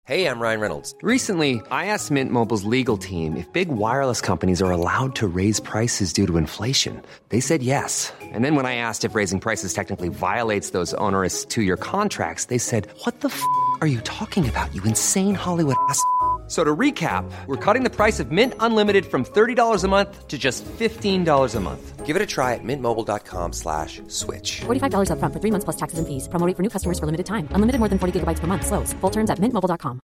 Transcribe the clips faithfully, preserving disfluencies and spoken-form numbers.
Hey, I'm Ryan Reynolds. Recently, I asked Mint Mobile's legal team if big wireless companies are allowed to raise prices due to inflation. They said yes. And then when I asked if raising prices technically violates those onerous two-year contracts, they said, what the f*** are you talking about, you insane Hollywood ass f- So to recap, we're cutting the price of Mint Unlimited from thirty dollars a month to just fifteen dollars a month. Give it a try at mintmobile.com slash switch. forty-five dollars up front for three months plus taxes and fees. Promo rate for new customers for limited time. Unlimited more than forty gigabytes per month. Slows full terms at mint mobile dot com.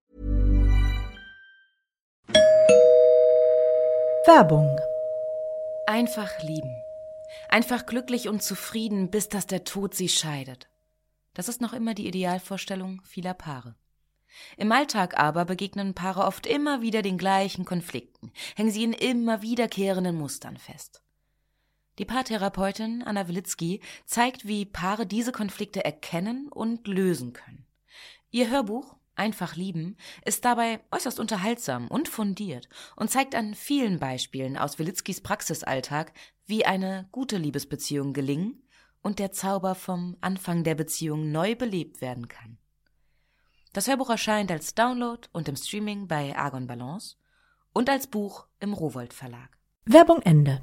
Werbung. Einfach lieben. Einfach glücklich und zufrieden, bis dass der Tod sie scheidet. Das ist noch immer die Idealvorstellung vieler Paare. Im Alltag aber begegnen Paare oft immer wieder den gleichen Konflikten, hängen sie in immer wiederkehrenden Mustern fest. Die Paartherapeutin Anna Wilitzki zeigt, wie Paare diese Konflikte erkennen und lösen können. Ihr Hörbuch Einfach lieben ist dabei äußerst unterhaltsam und fundiert und zeigt an vielen Beispielen aus Wilitzkis Praxisalltag, wie eine gute Liebesbeziehung gelingen und der Zauber vom Anfang der Beziehung neu belebt werden kann. Das Hörbuch erscheint als Download und im Streaming bei Argon Balance und als Buch im Rowohlt Verlag. Werbung Ende.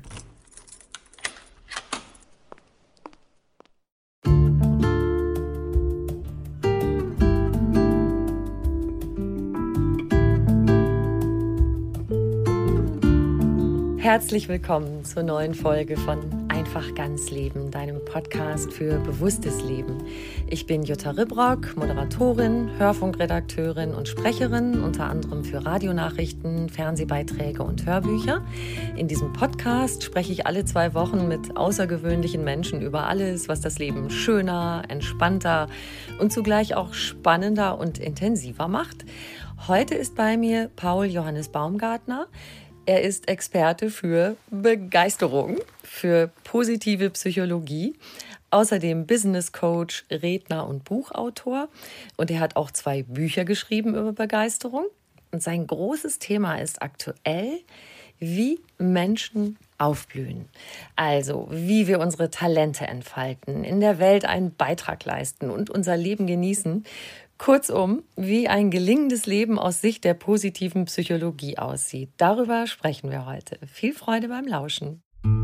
Herzlich willkommen zur neuen Folge von Einfach ganz Leben, deinem Podcast für bewusstes Leben. Ich bin Jutta Ribrock, Moderatorin, Hörfunkredakteurin und Sprecherin, unter anderem für Radionachrichten, Fernsehbeiträge und Hörbücher. In diesem Podcast spreche ich alle zwei Wochen mit außergewöhnlichen Menschen über alles, was das Leben schöner, entspannter und zugleich auch spannender und intensiver macht. Heute ist bei mir Paul Johannes Baumgartner. Er ist Experte für Begeisterung, für positive Psychologie, außerdem Business Coach, Redner und Buchautor. Und er hat auch zwei Bücher geschrieben über Begeisterung. Und sein großes Thema ist aktuell, wie Menschen aufblühen. Also, wie wir unsere Talente entfalten, in der Welt einen Beitrag leisten und unser Leben genießen. Kurzum, wie ein gelingendes Leben aus Sicht der positiven Psychologie aussieht. Darüber sprechen wir heute. Viel Freude beim Lauschen.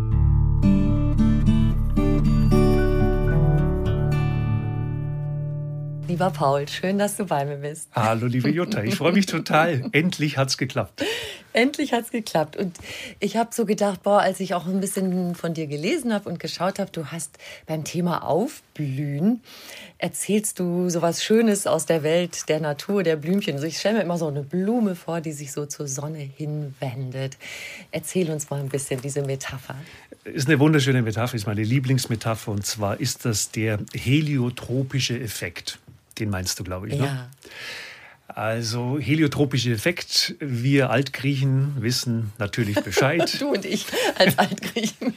Lieber Paul, schön, dass du bei mir bist. Hallo, liebe Jutta, ich freue mich total. Endlich hat's geklappt. Endlich hat's geklappt. Und ich habe so gedacht, boah, als ich auch ein bisschen von dir gelesen habe und geschaut habe, du hast beim Thema Aufblühen, erzählst du so was Schönes aus der Welt der Natur, der Blümchen. Also ich stelle mir immer so eine Blume vor, die sich so zur Sonne hinwendet. Erzähl uns mal ein bisschen diese Metapher. Ist eine wunderschöne Metapher, ist meine Lieblingsmetapher. Und zwar ist das der heliotropische Effekt. Den meinst du, glaube ich, ne? Ja. Also heliotropischer Effekt. Wir Altgriechen wissen natürlich Bescheid. Du und ich als Altgriechen.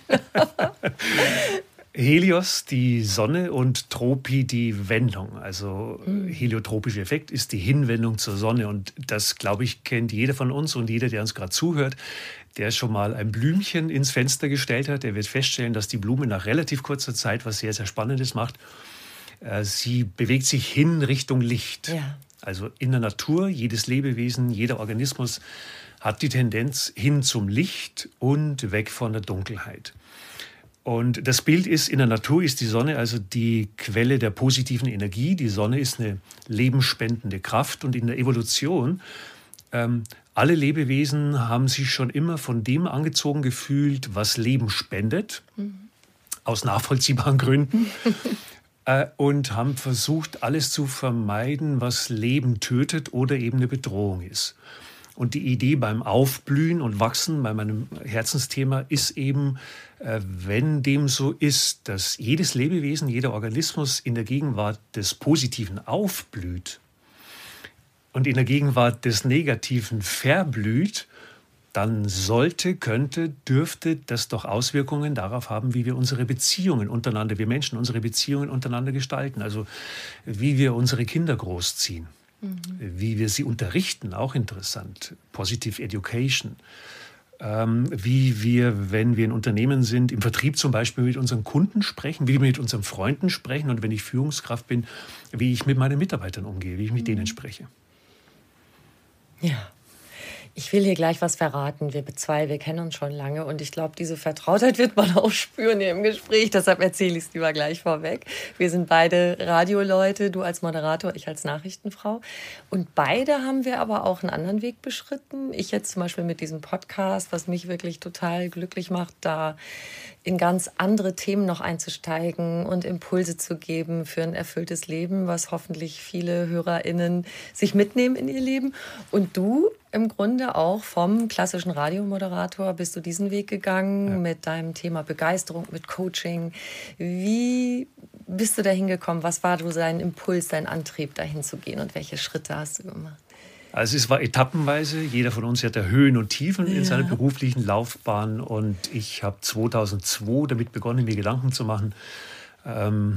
Helios, die Sonne, und Tropi, die Wendung. Also mhm. heliotropischer Effekt ist die Hinwendung zur Sonne. Und das, glaube ich, kennt jeder von uns und jeder, der uns gerade zuhört, der schon mal ein Blümchen ins Fenster gestellt hat. Der wird feststellen, dass die Blume nach relativ kurzer Zeit was sehr, sehr Spannendes macht. Sie bewegt sich hin Richtung Licht. Ja. Also in der Natur, jedes Lebewesen, jeder Organismus hat die Tendenz hin zum Licht und weg von der Dunkelheit. Und das Bild ist, in der Natur ist die Sonne also die Quelle der positiven Energie. Die Sonne ist eine lebensspendende Kraft. Und in der Evolution, ähm, alle Lebewesen haben sich schon immer von dem angezogen gefühlt, was Leben spendet, mhm. aus nachvollziehbaren Gründen. Und haben versucht, alles zu vermeiden, was Leben tötet oder eben eine Bedrohung ist. Und die Idee beim Aufblühen und Wachsen, bei meinem Herzensthema, ist eben, wenn dem so ist, dass jedes Lebewesen, jeder Organismus in der Gegenwart des Positiven aufblüht und in der Gegenwart des Negativen verblüht, dann sollte, könnte, dürfte das doch Auswirkungen darauf haben, wie wir unsere Beziehungen untereinander, wir Menschen, unsere Beziehungen untereinander gestalten. Also wie wir unsere Kinder großziehen, mhm. wie wir sie unterrichten, auch interessant. Positive Education. Ähm, wie wir, wenn wir in Unternehmen sind, im Vertrieb zum Beispiel mit unseren Kunden sprechen, wie wir mit unseren Freunden sprechen und wenn ich Führungskraft bin, wie ich mit meinen Mitarbeitern umgehe, wie ich mit mhm. denen spreche. Ja. Ich will hier gleich was verraten. Wir zwei, wir kennen uns schon lange und ich glaube, diese Vertrautheit wird man auch spüren hier im Gespräch. Deshalb erzähle ich es lieber gleich vorweg. Wir sind beide Radioleute, du als Moderator, ich als Nachrichtenfrau. Und beide haben wir aber auch einen anderen Weg beschritten. Ich jetzt zum Beispiel mit diesem Podcast, was mich wirklich total glücklich macht, da in ganz andere Themen noch einzusteigen und Impulse zu geben für ein erfülltes Leben, was hoffentlich viele HörerInnen sich mitnehmen in ihr Leben. Und du im Grunde auch vom klassischen Radiomoderator bist du diesen Weg gegangen, ja, mit deinem Thema Begeisterung, mit Coaching. Wie bist du da hingekommen? Was war so dein Impuls, dein Antrieb, dahin zu gehen und welche Schritte hast du gemacht? Also es war etappenweise. Jeder von uns hat ja Höhen und Tiefen in ja. seiner beruflichen Laufbahn. Und ich habe zweitausendzwei damit begonnen, mir Gedanken zu machen, ähm,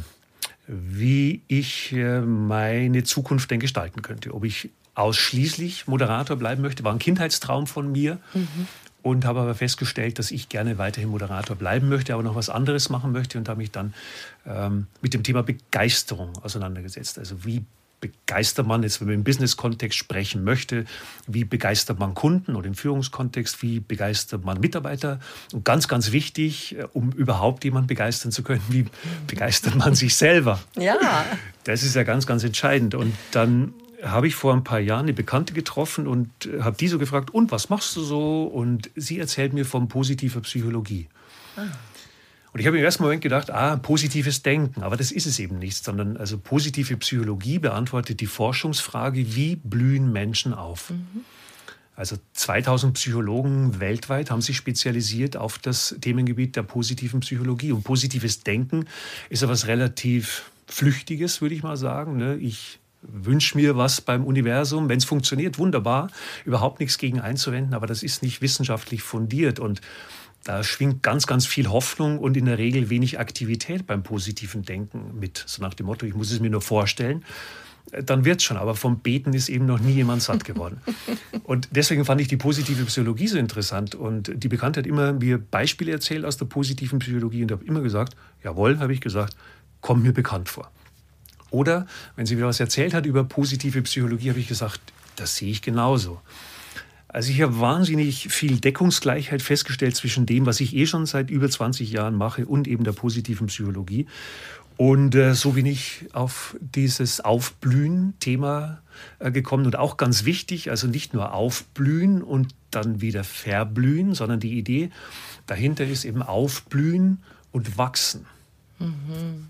wie ich äh, meine Zukunft denn gestalten könnte. Ob ich ausschließlich Moderator bleiben möchte, war ein Kindheitstraum von mir. Mhm. Und habe aber festgestellt, dass ich gerne weiterhin Moderator bleiben möchte, aber noch was anderes machen möchte. Und habe mich dann ähm, mit dem Thema Begeisterung auseinandergesetzt. Also wie begeistert man jetzt, wenn man im Business-Kontext sprechen möchte, wie begeistert man Kunden oder im Führungskontext, wie begeistert man Mitarbeiter? Und ganz, ganz wichtig, um überhaupt jemanden begeistern zu können, wie begeistert man sich selber? Ja. Das ist ja ganz, ganz entscheidend. Und dann habe ich vor ein paar Jahren eine Bekannte getroffen und habe die so gefragt, und was machst du so? Und sie erzählt mir von positiver Psychologie. Ah. Und ich habe im ersten Moment gedacht, ah, positives Denken, aber das ist es eben nicht, sondern also positive Psychologie beantwortet die Forschungsfrage, wie blühen Menschen auf? Mhm. Also zweitausend Psychologen weltweit haben sich spezialisiert auf das Themengebiet der positiven Psychologie. Und positives Denken ist ja was relativ Flüchtiges, würde ich mal sagen. Ne? Ich wünsche mir was beim Universum, wenn es funktioniert, wunderbar, überhaupt nichts gegen einzuwenden, aber das ist nicht wissenschaftlich fundiert und da schwingt ganz, ganz viel Hoffnung und in der Regel wenig Aktivität beim positiven Denken mit. So nach dem Motto, ich muss es mir nur vorstellen, dann wird es schon. Aber vom Beten ist eben noch nie jemand satt geworden. Und deswegen fand ich die positive Psychologie so interessant. Und die Bekannte hat immer mir Beispiele erzählt aus der positiven Psychologie und habe immer gesagt, jawohl, habe ich gesagt, kommt mir bekannt vor. Oder wenn sie wieder was erzählt hat über positive Psychologie, habe ich gesagt, das sehe ich genauso. Also ich habe wahnsinnig viel Deckungsgleichheit festgestellt zwischen dem, was ich eh schon seit über zwanzig Jahren mache und eben der positiven Psychologie. Und äh, so bin ich auf dieses Aufblühen-Thema äh, gekommen. Und auch ganz wichtig, also nicht nur aufblühen und dann wieder verblühen, sondern die Idee dahinter ist eben aufblühen und wachsen. Mhm.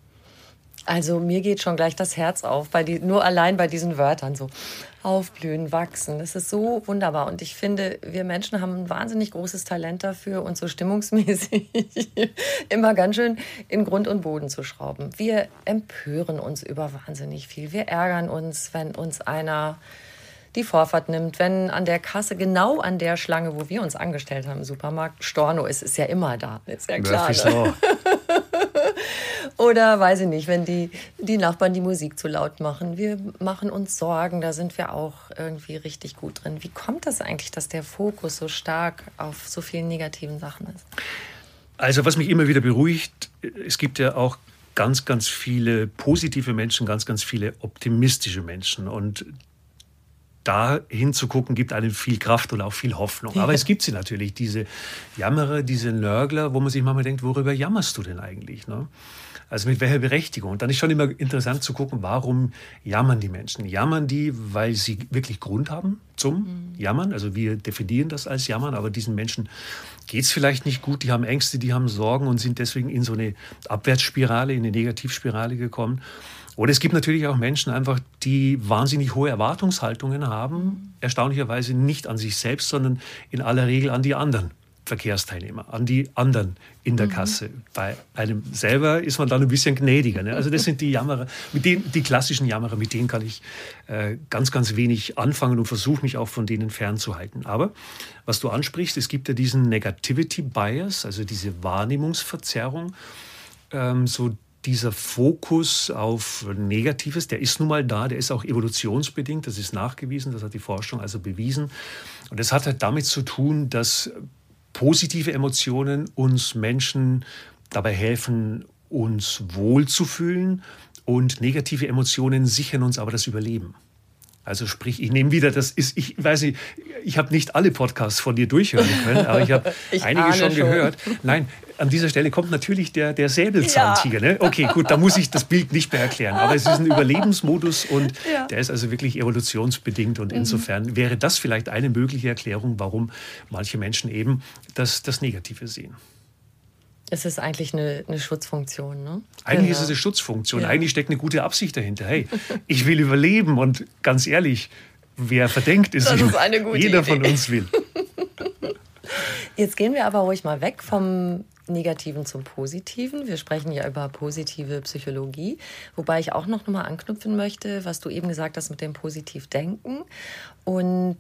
Also mir geht schon gleich das Herz auf, bei die, nur allein bei diesen Wörtern so aufblühen, wachsen. Das ist so wunderbar und ich finde, wir Menschen haben ein wahnsinnig großes Talent dafür, uns so stimmungsmäßig immer ganz schön in Grund und Boden zu schrauben. Wir empören uns über wahnsinnig viel. Wir ärgern uns, wenn uns einer die Vorfahrt nimmt, wenn an der Kasse, genau an der Schlange, wo wir uns angestellt haben im Supermarkt, Storno ist, ist ja immer da, ist ja klar. Ne? Oder, weiß ich nicht, wenn die, die Nachbarn die Musik zu laut machen. Wir machen uns Sorgen, da sind wir auch irgendwie richtig gut drin. Wie kommt das eigentlich, dass der Fokus so stark auf so vielen negativen Sachen ist? Also was mich immer wieder beruhigt, es gibt ja auch ganz, ganz viele positive Menschen, ganz, ganz viele optimistische Menschen. Und da hinzugucken, gibt einem viel Kraft und auch viel Hoffnung. Aber ja. Es gibt sie natürlich, diese Jammerer, diese Nörgler, wo man sich manchmal denkt, worüber jammerst du denn eigentlich? Ne? Also mit welcher Berechtigung? Und dann ist schon immer interessant zu gucken, warum jammern die Menschen? Jammern die, weil sie wirklich Grund haben zum mhm. Jammern? Also wir definieren das als Jammern, aber diesen Menschen geht es vielleicht nicht gut. Die haben Ängste, die haben Sorgen und sind deswegen in so eine Abwärtsspirale, in eine Negativspirale gekommen. Oder es gibt natürlich auch Menschen einfach, die wahnsinnig hohe Erwartungshaltungen haben, erstaunlicherweise nicht an sich selbst, sondern in aller Regel an die anderen Verkehrsteilnehmer, an die anderen in der Kasse. Mhm. Bei einem selber ist man dann ein bisschen gnädiger. Ne? Also das sind die Jammerer, mit denen, die klassischen Jammerer, mit denen kann ich äh, ganz, ganz wenig anfangen und versuche mich auch von denen fernzuhalten. Aber was du ansprichst, es gibt ja diesen Negativity Bias, also diese Wahrnehmungsverzerrung, ähm, so dieser Fokus auf Negatives, der ist nun mal da, der ist auch evolutionsbedingt, das ist nachgewiesen, das hat die Forschung also bewiesen. Und das hat halt damit zu tun, dass positive Emotionen uns Menschen dabei helfen, uns wohlzufühlen und negative Emotionen sichern uns aber das Überleben. Also sprich, ich nehme wieder, das ist, ich weiß nicht, ich habe nicht alle Podcasts von dir durchhören können, aber ich habe einige schon, schon gehört. Nein, an dieser Stelle kommt natürlich der, der Säbelzahntiger. Ja. Ne? Okay, gut, da muss ich das Bild nicht mehr erklären. Aber es ist ein Überlebensmodus und ja. der ist also wirklich evolutionsbedingt. Und insofern mhm. wäre das vielleicht eine mögliche Erklärung, warum manche Menschen eben das, das Negative sehen. Es ist eigentlich eine, eine Schutzfunktion, ne? Eigentlich genau. ist es eine Schutzfunktion. Ja. Eigentlich steckt eine gute Absicht dahinter. Hey, ich will überleben und ganz ehrlich, wer verdenkt ist, das ist eine gute jeder Idee. von uns will. Jetzt gehen wir aber ruhig mal weg vom Negativen zum Positiven. Wir sprechen ja über positive Psychologie, wobei ich auch noch mal anknüpfen möchte, was du eben gesagt hast mit dem Positivdenken. Und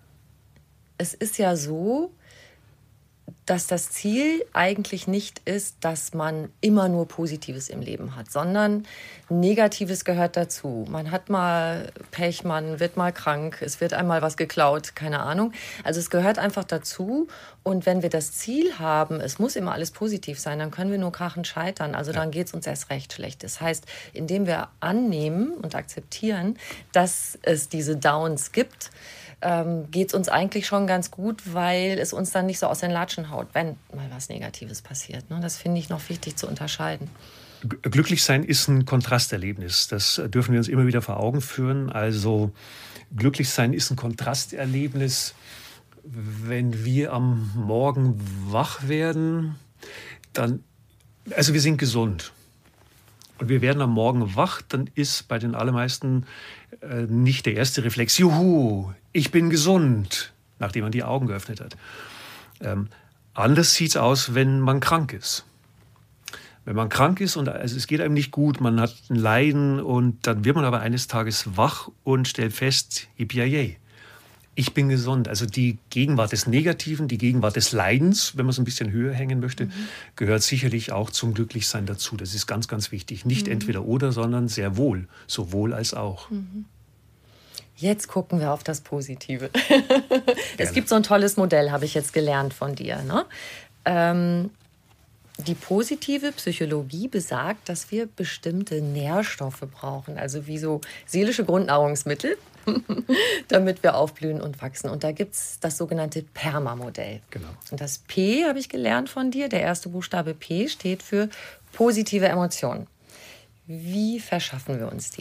es ist ja so, dass das Ziel eigentlich nicht ist, dass man immer nur Positives im Leben hat, sondern Negatives gehört dazu. Man hat mal Pech, man wird mal krank, es wird einmal was geklaut, keine Ahnung. Also es gehört einfach dazu. Und wenn wir das Ziel haben, es muss immer alles positiv sein, dann können wir nur krachend scheitern. Also dann geht es uns erst recht schlecht. Das heißt, indem wir annehmen und akzeptieren, dass es diese Downs gibt, Ähm, geht es uns eigentlich schon ganz gut, weil es uns dann nicht so aus den Latschen haut, wenn mal was Negatives passiert. Ne? Das finde ich noch wichtig zu unterscheiden. Glücklich sein ist ein Kontrasterlebnis. Das dürfen wir uns immer wieder vor Augen führen. Also glücklich sein ist ein Kontrasterlebnis, wenn wir am Morgen wach werden, dann, also wir sind gesund. Und wir werden am Morgen wach, dann ist bei den allermeisten äh, nicht der erste Reflex, juhu, ich bin gesund, nachdem man die Augen geöffnet hat. Ähm, anders sieht es aus, wenn man krank ist. Wenn man krank ist und also es geht einem nicht gut, man hat ein Leiden und dann wird man aber eines Tages wach und stellt fest, yippie, ich bin gesund. Also die Gegenwart des Negativen, die Gegenwart des Leidens, wenn man es ein bisschen höher hängen möchte, mhm. gehört sicherlich auch zum Glücklichsein dazu. Das ist ganz, ganz wichtig. Nicht mhm. entweder oder, sondern sehr wohl. Sowohl als auch. Mhm. Jetzt gucken wir auf das Positive. Es gibt so ein tolles Modell, habe ich jetzt gelernt von dir. Ne? Ähm, die positive Psychologie besagt, dass wir bestimmte Nährstoffe brauchen, also wie so seelische Grundnahrungsmittel, damit wir aufblühen und wachsen. Und da gibt es das sogenannte PERMA-Modell. Genau. Und das P habe ich gelernt von dir. Der erste Buchstabe P steht für positive Emotionen. Wie verschaffen wir uns die?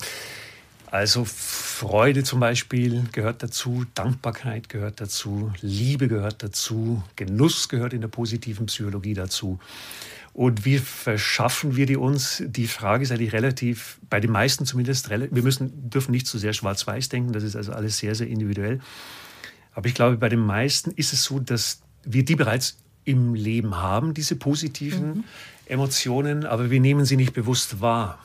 Also Freude zum Beispiel gehört dazu, Dankbarkeit gehört dazu, Liebe gehört dazu, Genuss gehört in der positiven Psychologie dazu. Und wie verschaffen wir die uns? Die Frage ist eigentlich relativ, bei den meisten zumindest, wir müssen, dürfen nicht zu sehr schwarz-weiß denken, das ist also alles sehr, sehr individuell. Aber ich glaube, bei den meisten ist es so, dass wir die bereits im Leben haben, diese positiven mhm. Emotionen, aber wir nehmen sie nicht bewusst wahr.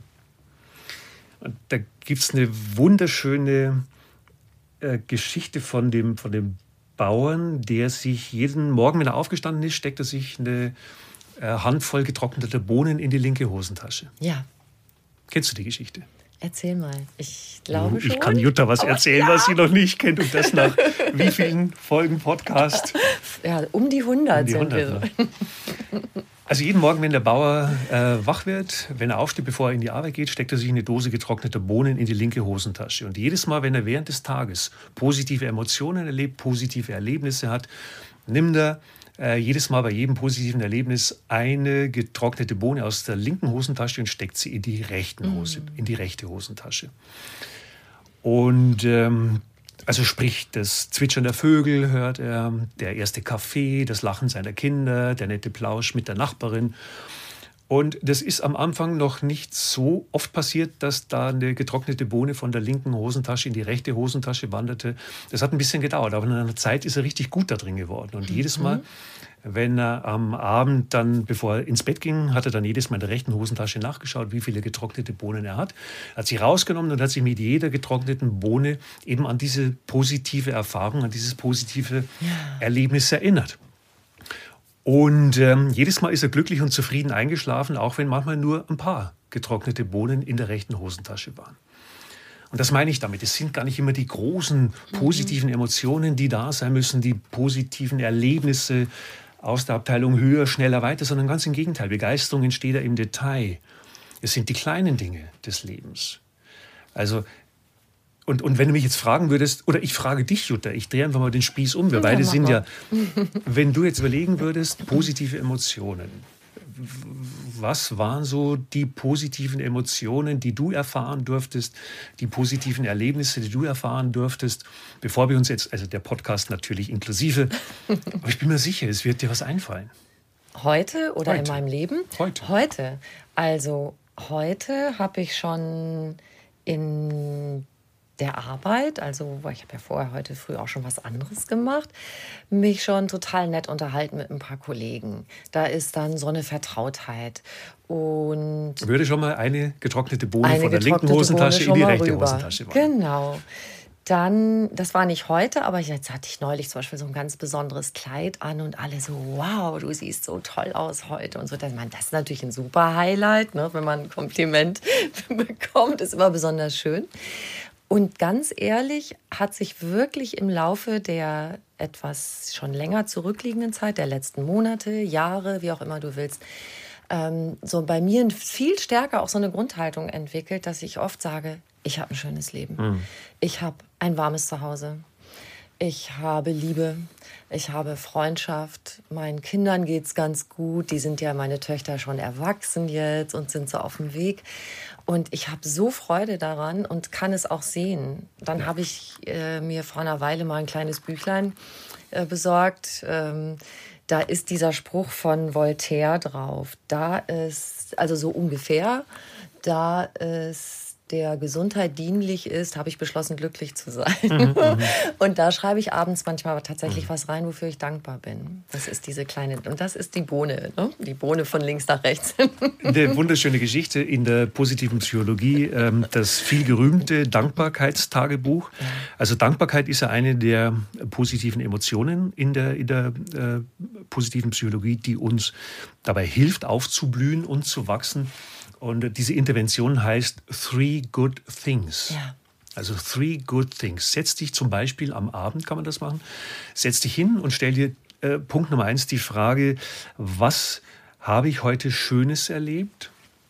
Und da gibt es eine wunderschöne äh, Geschichte von dem, von dem Bauern, der sich jeden Morgen, wenn er aufgestanden ist, steckt er sich eine äh, Handvoll getrockneter Bohnen in die linke Hosentasche. Ja. Kennst du die Geschichte? Erzähl mal. Ich glaube schon. Ich kann Jutta was erzählen, ja. was sie noch nicht kennt. Und das nach wie vielen Folgen Podcast? Ja, um die hundert, um die sind hundert wir so. Also jeden Morgen, wenn der Bauer äh, wach wird, wenn er aufsteht, bevor er in die Arbeit geht, steckt er sich eine Dose getrockneter Bohnen in die linke Hosentasche. Und jedes Mal, wenn er während des Tages positive Emotionen erlebt, positive Erlebnisse hat, nimmt er äh, jedes Mal bei jedem positiven Erlebnis eine getrocknete Bohne aus der linken Hosentasche und steckt sie in die, rechten Hose, mm. in die rechte Hosentasche. Und ähm, also sprich, das Zwitschern der Vögel hört er, der erste Kaffee, das Lachen seiner Kinder, der nette Plausch mit der Nachbarin. Und das ist am Anfang noch nicht so oft passiert, dass da eine getrocknete Bohne von der linken Hosentasche in die rechte Hosentasche wanderte. Das hat ein bisschen gedauert, aber in einer Zeit ist er richtig gut da drin geworden. Und mhm. jedes Mal, wenn er am Abend dann, bevor er ins Bett ging, hat er dann jedes Mal in der rechten Hosentasche nachgeschaut, wie viele getrocknete Bohnen er hat. Hat sie rausgenommen und hat sich mit jeder getrockneten Bohne eben an diese positive Erfahrung, an dieses positive ja. Erlebnis erinnert. Und ähm, jedes Mal ist er glücklich und zufrieden eingeschlafen, auch wenn manchmal nur ein paar getrocknete Bohnen in der rechten Hosentasche waren. Und das meine ich damit. Es sind gar nicht immer die großen positiven Emotionen, die da sein müssen, die positiven Erlebnisse aus der Abteilung höher, schneller, weiter, sondern ganz im Gegenteil. Begeisterung entsteht ja im Detail. Es sind die kleinen Dinge des Lebens. Also Und, und wenn du mich jetzt fragen würdest, oder ich frage dich, Jutta, ich drehe einfach mal den Spieß um. Wir beide Ja, mach sind mal. ja, wenn du jetzt überlegen würdest, positive Emotionen. Was waren so die positiven Emotionen, die du erfahren durftest, die positiven Erlebnisse, die du erfahren durftest, bevor wir uns jetzt, also der Podcast natürlich inklusive, aber ich bin mir sicher, es wird dir was einfallen. Heute oder Heute. in meinem Leben? Heute. Heute. Also heute habe ich schon in der Arbeit, also ich habe ja vorher heute früh auch schon was anderes gemacht, mich schon total nett unterhalten mit ein paar Kollegen. Da ist dann so eine Vertrautheit. Und Würde schon mal eine getrocknete Bohne eine von der linken getrocknete Hosentasche Bohne in die schon mal rechte rüber. Hosentasche machen. Genau. Dann, das war nicht heute, aber jetzt hatte ich neulich zum Beispiel so ein ganz besonderes Kleid an und alle so, wow, du siehst so toll aus heute und so. Das, man, das ist natürlich ein super Highlight, ne? Wenn man ein Kompliment bekommt, ist immer besonders schön. Und ganz ehrlich, hat sich wirklich im Laufe der etwas schon länger zurückliegenden Zeit, der letzten Monate, Jahre, wie auch immer du willst, ähm, so bei mir viel stärker auch so eine Grundhaltung entwickelt, dass ich oft sage, ich habe ein schönes Leben. Mhm. Ich habe ein warmes Zuhause. Ich habe Liebe. Ich habe Freundschaft. Meinen Kindern geht's ganz gut. Die sind ja, meine Töchter, schon erwachsen jetzt und sind so auf dem Weg. Und ich habe so Freude daran und kann es auch sehen. Dann ja. habe ich äh, mir vor einer Weile mal ein kleines Büchlein äh, besorgt. Ähm, da ist dieser Spruch von Voltaire drauf. Da ist, also so ungefähr, da ist der Gesundheit dienlich ist, habe ich beschlossen, glücklich zu sein. Mhm, und da schreibe ich abends manchmal tatsächlich mhm. was rein, wofür ich dankbar bin. Das ist diese kleine, und das ist die Bohne, ne? Die Bohne von links nach rechts. Eine wunderschöne Geschichte in der positiven Psychologie, ähm, das viel gerühmte Dankbarkeitstagebuch. Also Dankbarkeit ist ja eine der positiven Emotionen in der, in der äh, positiven Psychologie, die uns dabei hilft, aufzublühen und zu wachsen. Und diese Intervention heißt Three Good Things. Ja. Also Three Good Things. Setz dich zum Beispiel am Abend, kann man das machen, setz dich hin und stell dir äh, Punkt Nummer eins die Frage, was habe ich heute Schönes erlebt?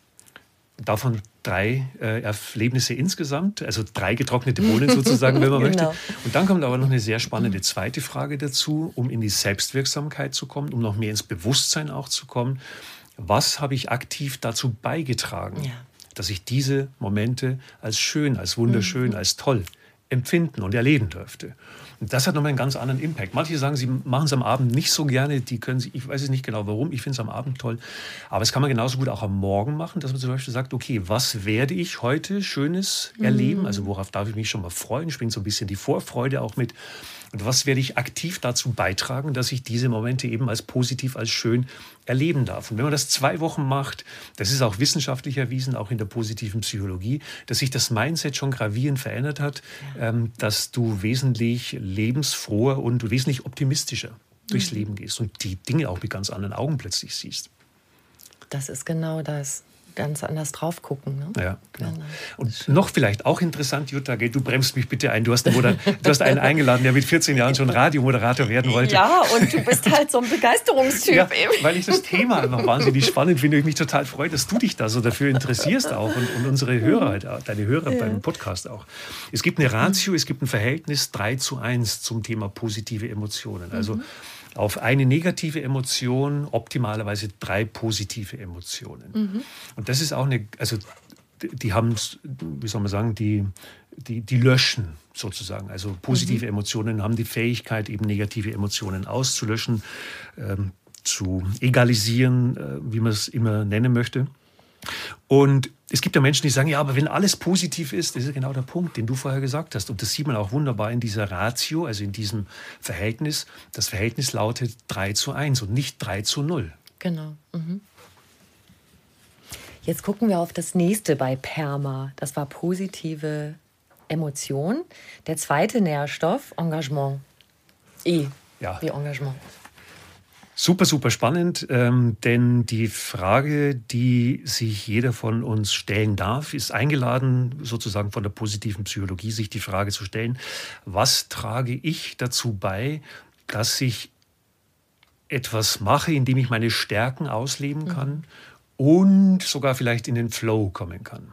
Davon drei äh, Erlebnisse insgesamt, also drei getrocknete Bohnen sozusagen, wenn man genau. möchte. Und dann kommt aber noch eine sehr spannende zweite Frage dazu, um in die Selbstwirksamkeit zu kommen, um noch mehr ins Bewusstsein auch zu kommen. Was habe ich aktiv dazu beigetragen, ja. dass ich diese Momente als schön, als wunderschön, mhm. als toll empfinden und erleben durfte? Und das hat nochmal einen ganz anderen Impact. Manche sagen, sie machen es am Abend nicht so gerne. Die können sie, ich weiß es nicht genau warum, ich finde es am Abend toll. Aber es kann man genauso gut auch am Morgen machen, dass man zum Beispiel sagt, okay, was werde ich heute Schönes erleben? Mhm. Also worauf darf ich mich schon mal freuen? Schwingt so ein bisschen die Vorfreude auch mit. Und was werde ich aktiv dazu beitragen, dass ich diese Momente eben als positiv, als schön erleben darf? Und wenn man das zwei Wochen macht, das ist auch wissenschaftlich erwiesen, auch in der positiven Psychologie, dass sich das Mindset schon gravierend verändert hat, ja. ähm, dass du wesentlich lebensfroher und wesentlich optimistischer durchs mhm. Leben gehst und die Dinge auch mit ganz anderen Augen plötzlich siehst. Das ist genau das. Ganz anders drauf gucken. Ne? Ja, genau. genau. Und noch vielleicht auch interessant, Jutta, du bremst mich bitte ein. Du hast, einen, du hast einen eingeladen, der mit vierzehn Jahren schon Radiomoderator werden wollte. Ja, und du bist halt so ein Begeisterungstyp. Ja, weil ich das Thema einfach wahnsinnig spannend finde. Ich mich total freue, dass du dich da so dafür interessierst auch und, und unsere Hörer, halt, deine Hörer ja. beim Podcast auch. Es gibt eine Ratio, es gibt ein Verhältnis drei zu eins zum Thema positive Emotionen. Also mhm. auf eine negative Emotion optimalerweise drei positive Emotionen. Mhm. Und das ist auch eine, also die haben, wie soll man sagen, die, die, die löschen sozusagen. Also positive mhm. Emotionen haben die Fähigkeit, eben negative Emotionen auszulöschen, ähm, zu egalisieren, äh, wie man es immer nennen möchte. Und es gibt ja Menschen, die sagen, ja, aber wenn alles positiv ist, das ist genau der Punkt, den du vorher gesagt hast. Und das sieht man auch wunderbar in dieser Ratio, also in diesem Verhältnis. Das Verhältnis lautet drei zu eins und nicht drei zu null. Genau. Mhm. Jetzt gucken wir auf das nächste bei PERMA. Das war positive Emotion. Der zweite Nährstoff, Engagement. E, ja. wie Engagement. Super, super spannend, ähm, denn die Frage, die sich jeder von uns stellen darf, ist eingeladen, sozusagen von der positiven Psychologie, sich die Frage zu stellen, was trage ich dazu bei, dass ich etwas mache, indem ich meine Stärken ausleben kann mhm. und sogar vielleicht in den Flow kommen kann.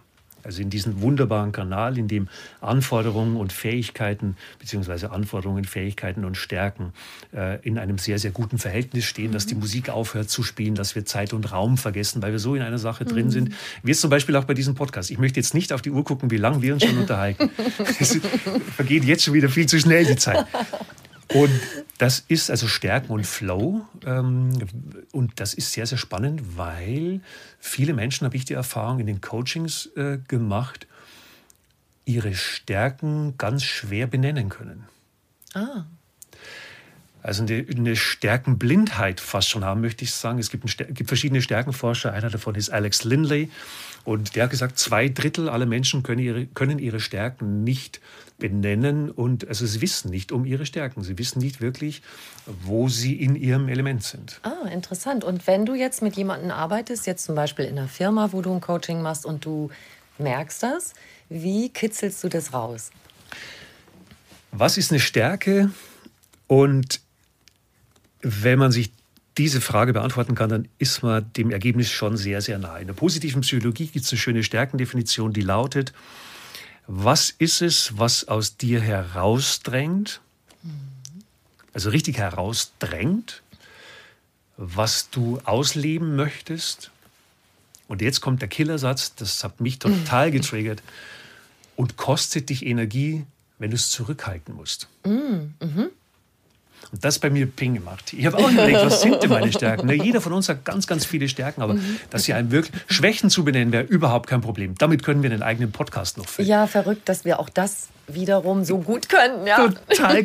Also in diesen wunderbaren Kanal, in dem Anforderungen und Fähigkeiten, beziehungsweise Anforderungen, Fähigkeiten und Stärken äh, in einem sehr, sehr guten Verhältnis stehen, mhm. dass die Musik aufhört zu spielen, dass wir Zeit und Raum vergessen, weil wir so in einer Sache mhm. drin sind. Wie jetzt zum Beispiel auch bei diesem Podcast. Ich möchte jetzt nicht auf die Uhr gucken, wie lange wir uns schon unterhalten. Es vergeht jetzt schon wieder viel zu schnell die Zeit. Und das ist also Stärken und Flow. Und das ist sehr, sehr spannend, weil viele Menschen, habe ich die Erfahrung in den Coachings äh, gemacht, ihre Stärken ganz schwer benennen können. Ah. Also eine, eine Stärkenblindheit fast schon haben, möchte ich sagen. Es gibt, ein, gibt verschiedene Stärkenforscher. Einer davon ist Alex Lindley. Und der hat gesagt, zwei Drittel aller Menschen können ihre, können ihre Stärken nicht benennen. Und also sie wissen nicht um ihre Stärken. Sie wissen nicht wirklich, wo sie in ihrem Element sind. Ah, interessant. Und wenn du jetzt mit jemandem arbeitest, jetzt zum Beispiel in einer Firma, wo du ein Coaching machst und du merkst das, wie kitzelst du das raus? Was ist eine Stärke? Und wenn man sich diese Frage beantworten kann, dann ist man dem Ergebnis schon sehr, sehr nahe. In der positiven Psychologie gibt es eine schöne Stärkendefinition, die lautet: Was ist es, was aus dir herausdrängt, also richtig herausdrängt, was du ausleben möchtest? Und jetzt kommt der Killersatz, das hat mich total getriggert, und kostet dich Energie, wenn du es zurückhalten musst. Mhm. Und das bei mir Ping gemacht. Ich habe auch überlegt, was sind denn meine Stärken? Na, jeder von uns hat ganz, ganz viele Stärken, aber mhm. dass sie einem wirklich Schwächen zu benennen, wäre überhaupt kein Problem. Damit können wir einen eigenen Podcast noch füllen. Ja, verrückt, dass wir auch das wiederum so gut können. Ja. Total.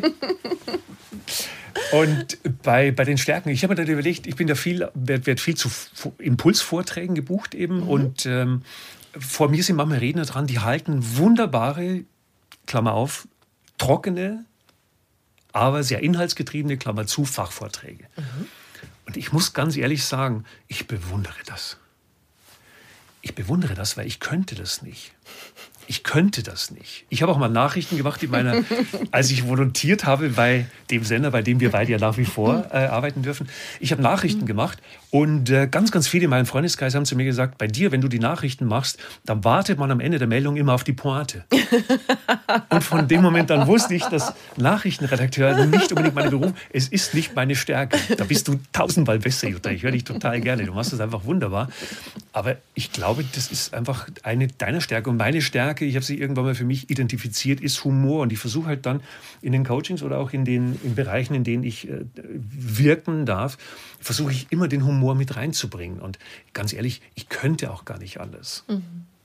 Und bei, bei den Stärken, ich habe mir dann überlegt, ich bin da viel, werde werd viel zu Impulsvorträgen gebucht eben. Mhm. Und ähm, vor mir sind manchmal Redner dran, die halten wunderbare, Klammer auf, trockene, aber sehr inhaltsgetriebene, Klammer zu, Fachvorträge. Mhm. Und ich muss ganz ehrlich sagen, ich bewundere das. Ich bewundere das, weil ich könnte das nicht. Ich könnte das nicht. Ich habe auch mal Nachrichten gemacht, in meiner, als ich volontiert habe bei dem Sender, bei dem wir beide ja nach wie vor äh, arbeiten dürfen. Ich habe Nachrichten gemacht und äh, ganz, ganz viele in meinem Freundeskreis haben zu mir gesagt, bei dir, wenn du die Nachrichten machst, dann wartet man am Ende der Meldung immer auf die Pointe. Und von dem Moment an wusste ich, dass Nachrichtenredakteur nicht unbedingt mein Beruf, es ist nicht meine Stärke. Da bist du tausendmal besser, Jutta. Ich höre dich total gerne. Du machst das einfach wunderbar. Aber ich glaube, das ist einfach eine deiner Stärke und meine Stärke. Ich habe sie irgendwann mal für mich identifiziert, ist Humor. Und ich versuche halt dann in den Coachings oder auch in den in Bereichen, in denen ich äh, wirken darf, versuche ich immer den Humor mit reinzubringen. Und ganz ehrlich, ich könnte auch gar nicht anders. Mhm.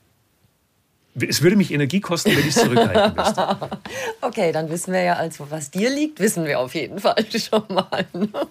Es würde mich Energie kosten, wenn ich es zurückhalten müsste. Okay, dann wissen wir ja, also was dir liegt, wissen wir auf jeden Fall schon mal.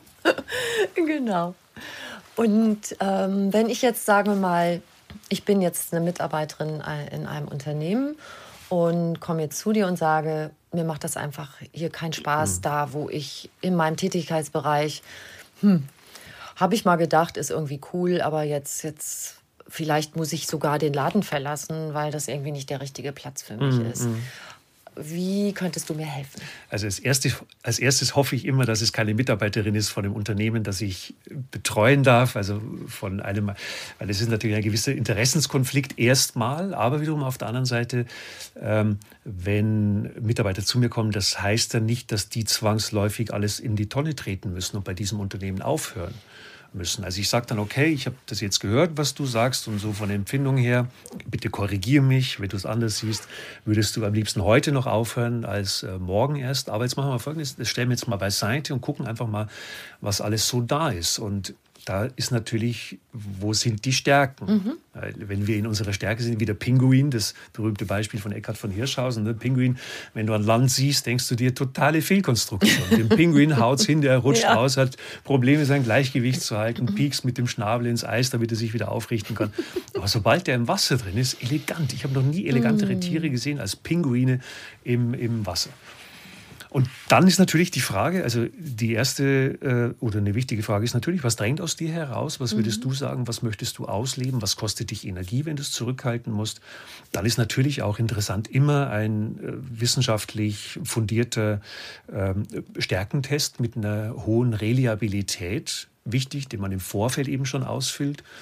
Genau. Und ähm, wenn ich jetzt, sagen wir mal, ich bin jetzt eine Mitarbeiterin in einem Unternehmen und komme jetzt zu dir und sage, mir macht das einfach hier keinen Spaß, mhm. da wo ich in meinem Tätigkeitsbereich, hm, habe ich mal gedacht, ist irgendwie cool, aber jetzt, jetzt vielleicht muss ich sogar den Laden verlassen, weil das irgendwie nicht der richtige Platz für mich mhm. ist. Wie könntest du mir helfen? Also als erstes, als erstes hoffe ich immer, dass es keine Mitarbeiterin ist von dem Unternehmen, das ich betreuen darf. Also von einem, weil es ist natürlich ein gewisser Interessenskonflikt erstmal, aber wiederum auf der anderen Seite, ähm, wenn Mitarbeiter zu mir kommen, das heißt dann nicht, dass die zwangsläufig alles in die Tonne treten müssen und bei diesem Unternehmen aufhören müssen. Also ich sage dann, okay, ich habe das jetzt gehört, was du sagst und so von der Empfindung her, bitte korrigiere mich, wenn du es anders siehst, würdest du am liebsten heute noch aufhören als äh, morgen erst. Aber jetzt machen wir Folgendes, das stellen wir jetzt mal beiseite und gucken einfach mal, was alles so da ist. Und da ist natürlich, wo sind die Stärken? Mhm. Wenn wir in unserer Stärke sind, wie der Pinguin, das berühmte Beispiel von Eckhard von Hirschhausen, der Pinguin, wenn du an Land siehst, denkst du dir, totale Fehlkonstruktion. Den Pinguin haut's hin, der rutscht ja. raus, hat Probleme, sein Gleichgewicht zu halten, mhm. piekst mit dem Schnabel ins Eis, damit er sich wieder aufrichten kann. Aber sobald der im Wasser drin ist, elegant. Ich habe noch nie elegantere mhm. Tiere gesehen als Pinguine im, im Wasser. Und dann ist natürlich die Frage, also die erste äh, oder eine wichtige Frage ist natürlich, was drängt aus dir heraus? Was würdest mhm. du sagen, was möchtest du ausleben? Was kostet dich Energie, wenn du es zurückhalten musst? Dann ist natürlich auch interessant immer ein äh, wissenschaftlich fundierter äh, Stärkentest mit einer hohen Reliabilität wichtig, den man im Vorfeld eben schon ausfüllt.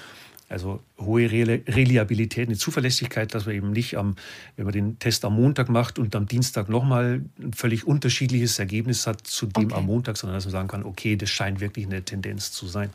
Also hohe Reliabilität, eine Zuverlässigkeit, dass man eben nicht, am, wenn man den Test am Montag macht und am Dienstag nochmal ein völlig unterschiedliches Ergebnis hat zu dem okay. am Montag, sondern dass man sagen kann, okay, das scheint wirklich eine Tendenz zu sein.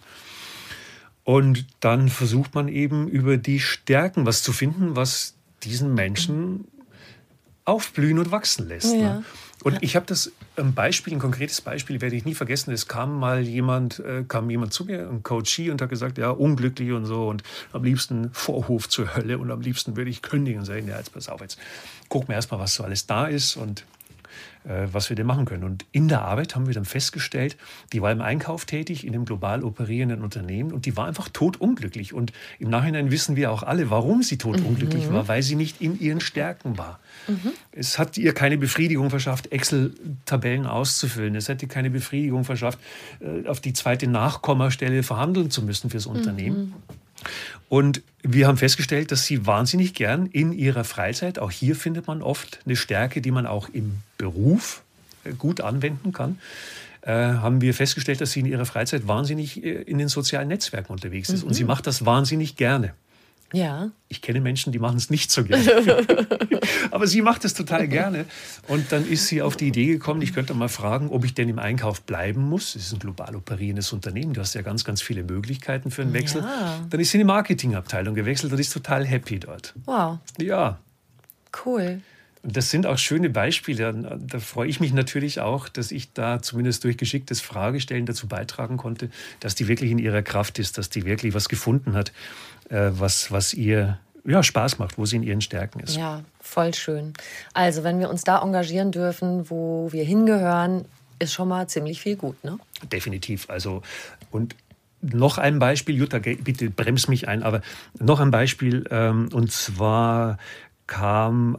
Und dann versucht man eben über die Stärken was zu finden, was diesen Menschen aufblühen und wachsen lässt. Ja. Ne? Und ich habe das ein Beispiel, ein konkretes Beispiel, werde ich nie vergessen. Es kam mal jemand, äh, kam jemand zu mir, ein Coachie, und hat gesagt, ja, unglücklich und so und am liebsten Vorhof zur Hölle und am liebsten würde ich kündigen. Und sagen, ja, jetzt pass auf, jetzt gucken wir erstmal, was so alles da ist und äh, was wir denn machen können. Und in der Arbeit haben wir dann festgestellt, die war im Einkauf tätig, in einem global operierenden Unternehmen, und die war einfach totunglücklich. Und im Nachhinein wissen wir auch alle, warum sie totunglücklich mhm. war, weil sie nicht in ihren Stärken war. Mhm. Es hat ihr keine Befriedigung verschafft, Excel-Tabellen auszufüllen. Es hat ihr keine Befriedigung verschafft, auf die zweite Nachkommastelle verhandeln zu müssen fürs Unternehmen. Mhm. Und wir haben festgestellt, dass sie wahnsinnig gern in ihrer Freizeit, auch hier findet man oft eine Stärke, die man auch im Beruf gut anwenden kann, äh, haben wir festgestellt, dass sie in ihrer Freizeit wahnsinnig in den sozialen Netzwerken unterwegs ist. Mhm. Und sie macht das wahnsinnig gerne. Ja. Ich kenne Menschen, die machen es nicht so gerne. Aber sie macht es total gerne. Und dann ist sie auf die Idee gekommen, ich könnte mal fragen, ob ich denn im Einkauf bleiben muss. Es ist ein global operierendes Unternehmen. Du hast ja ganz, ganz viele Möglichkeiten für einen Wechsel. Ja. Dann ist sie in die Marketingabteilung gewechselt und ist total happy dort. Wow. Ja. Cool. Und das sind auch schöne Beispiele. Da, da freue ich mich natürlich auch, dass ich da zumindest durch geschicktes Fragestellen dazu beitragen konnte, dass die wirklich in ihrer Kraft ist, dass die wirklich was gefunden hat, äh, was, was ihr ja, Spaß macht, wo sie in ihren Stärken ist. Ja, voll schön. Also, wenn wir uns da engagieren dürfen, wo wir hingehören, ist schon mal ziemlich viel gut, ne? Definitiv. Also, und noch ein Beispiel, Jutta, bitte bremst mich ein, aber noch ein Beispiel, ähm, und zwar kam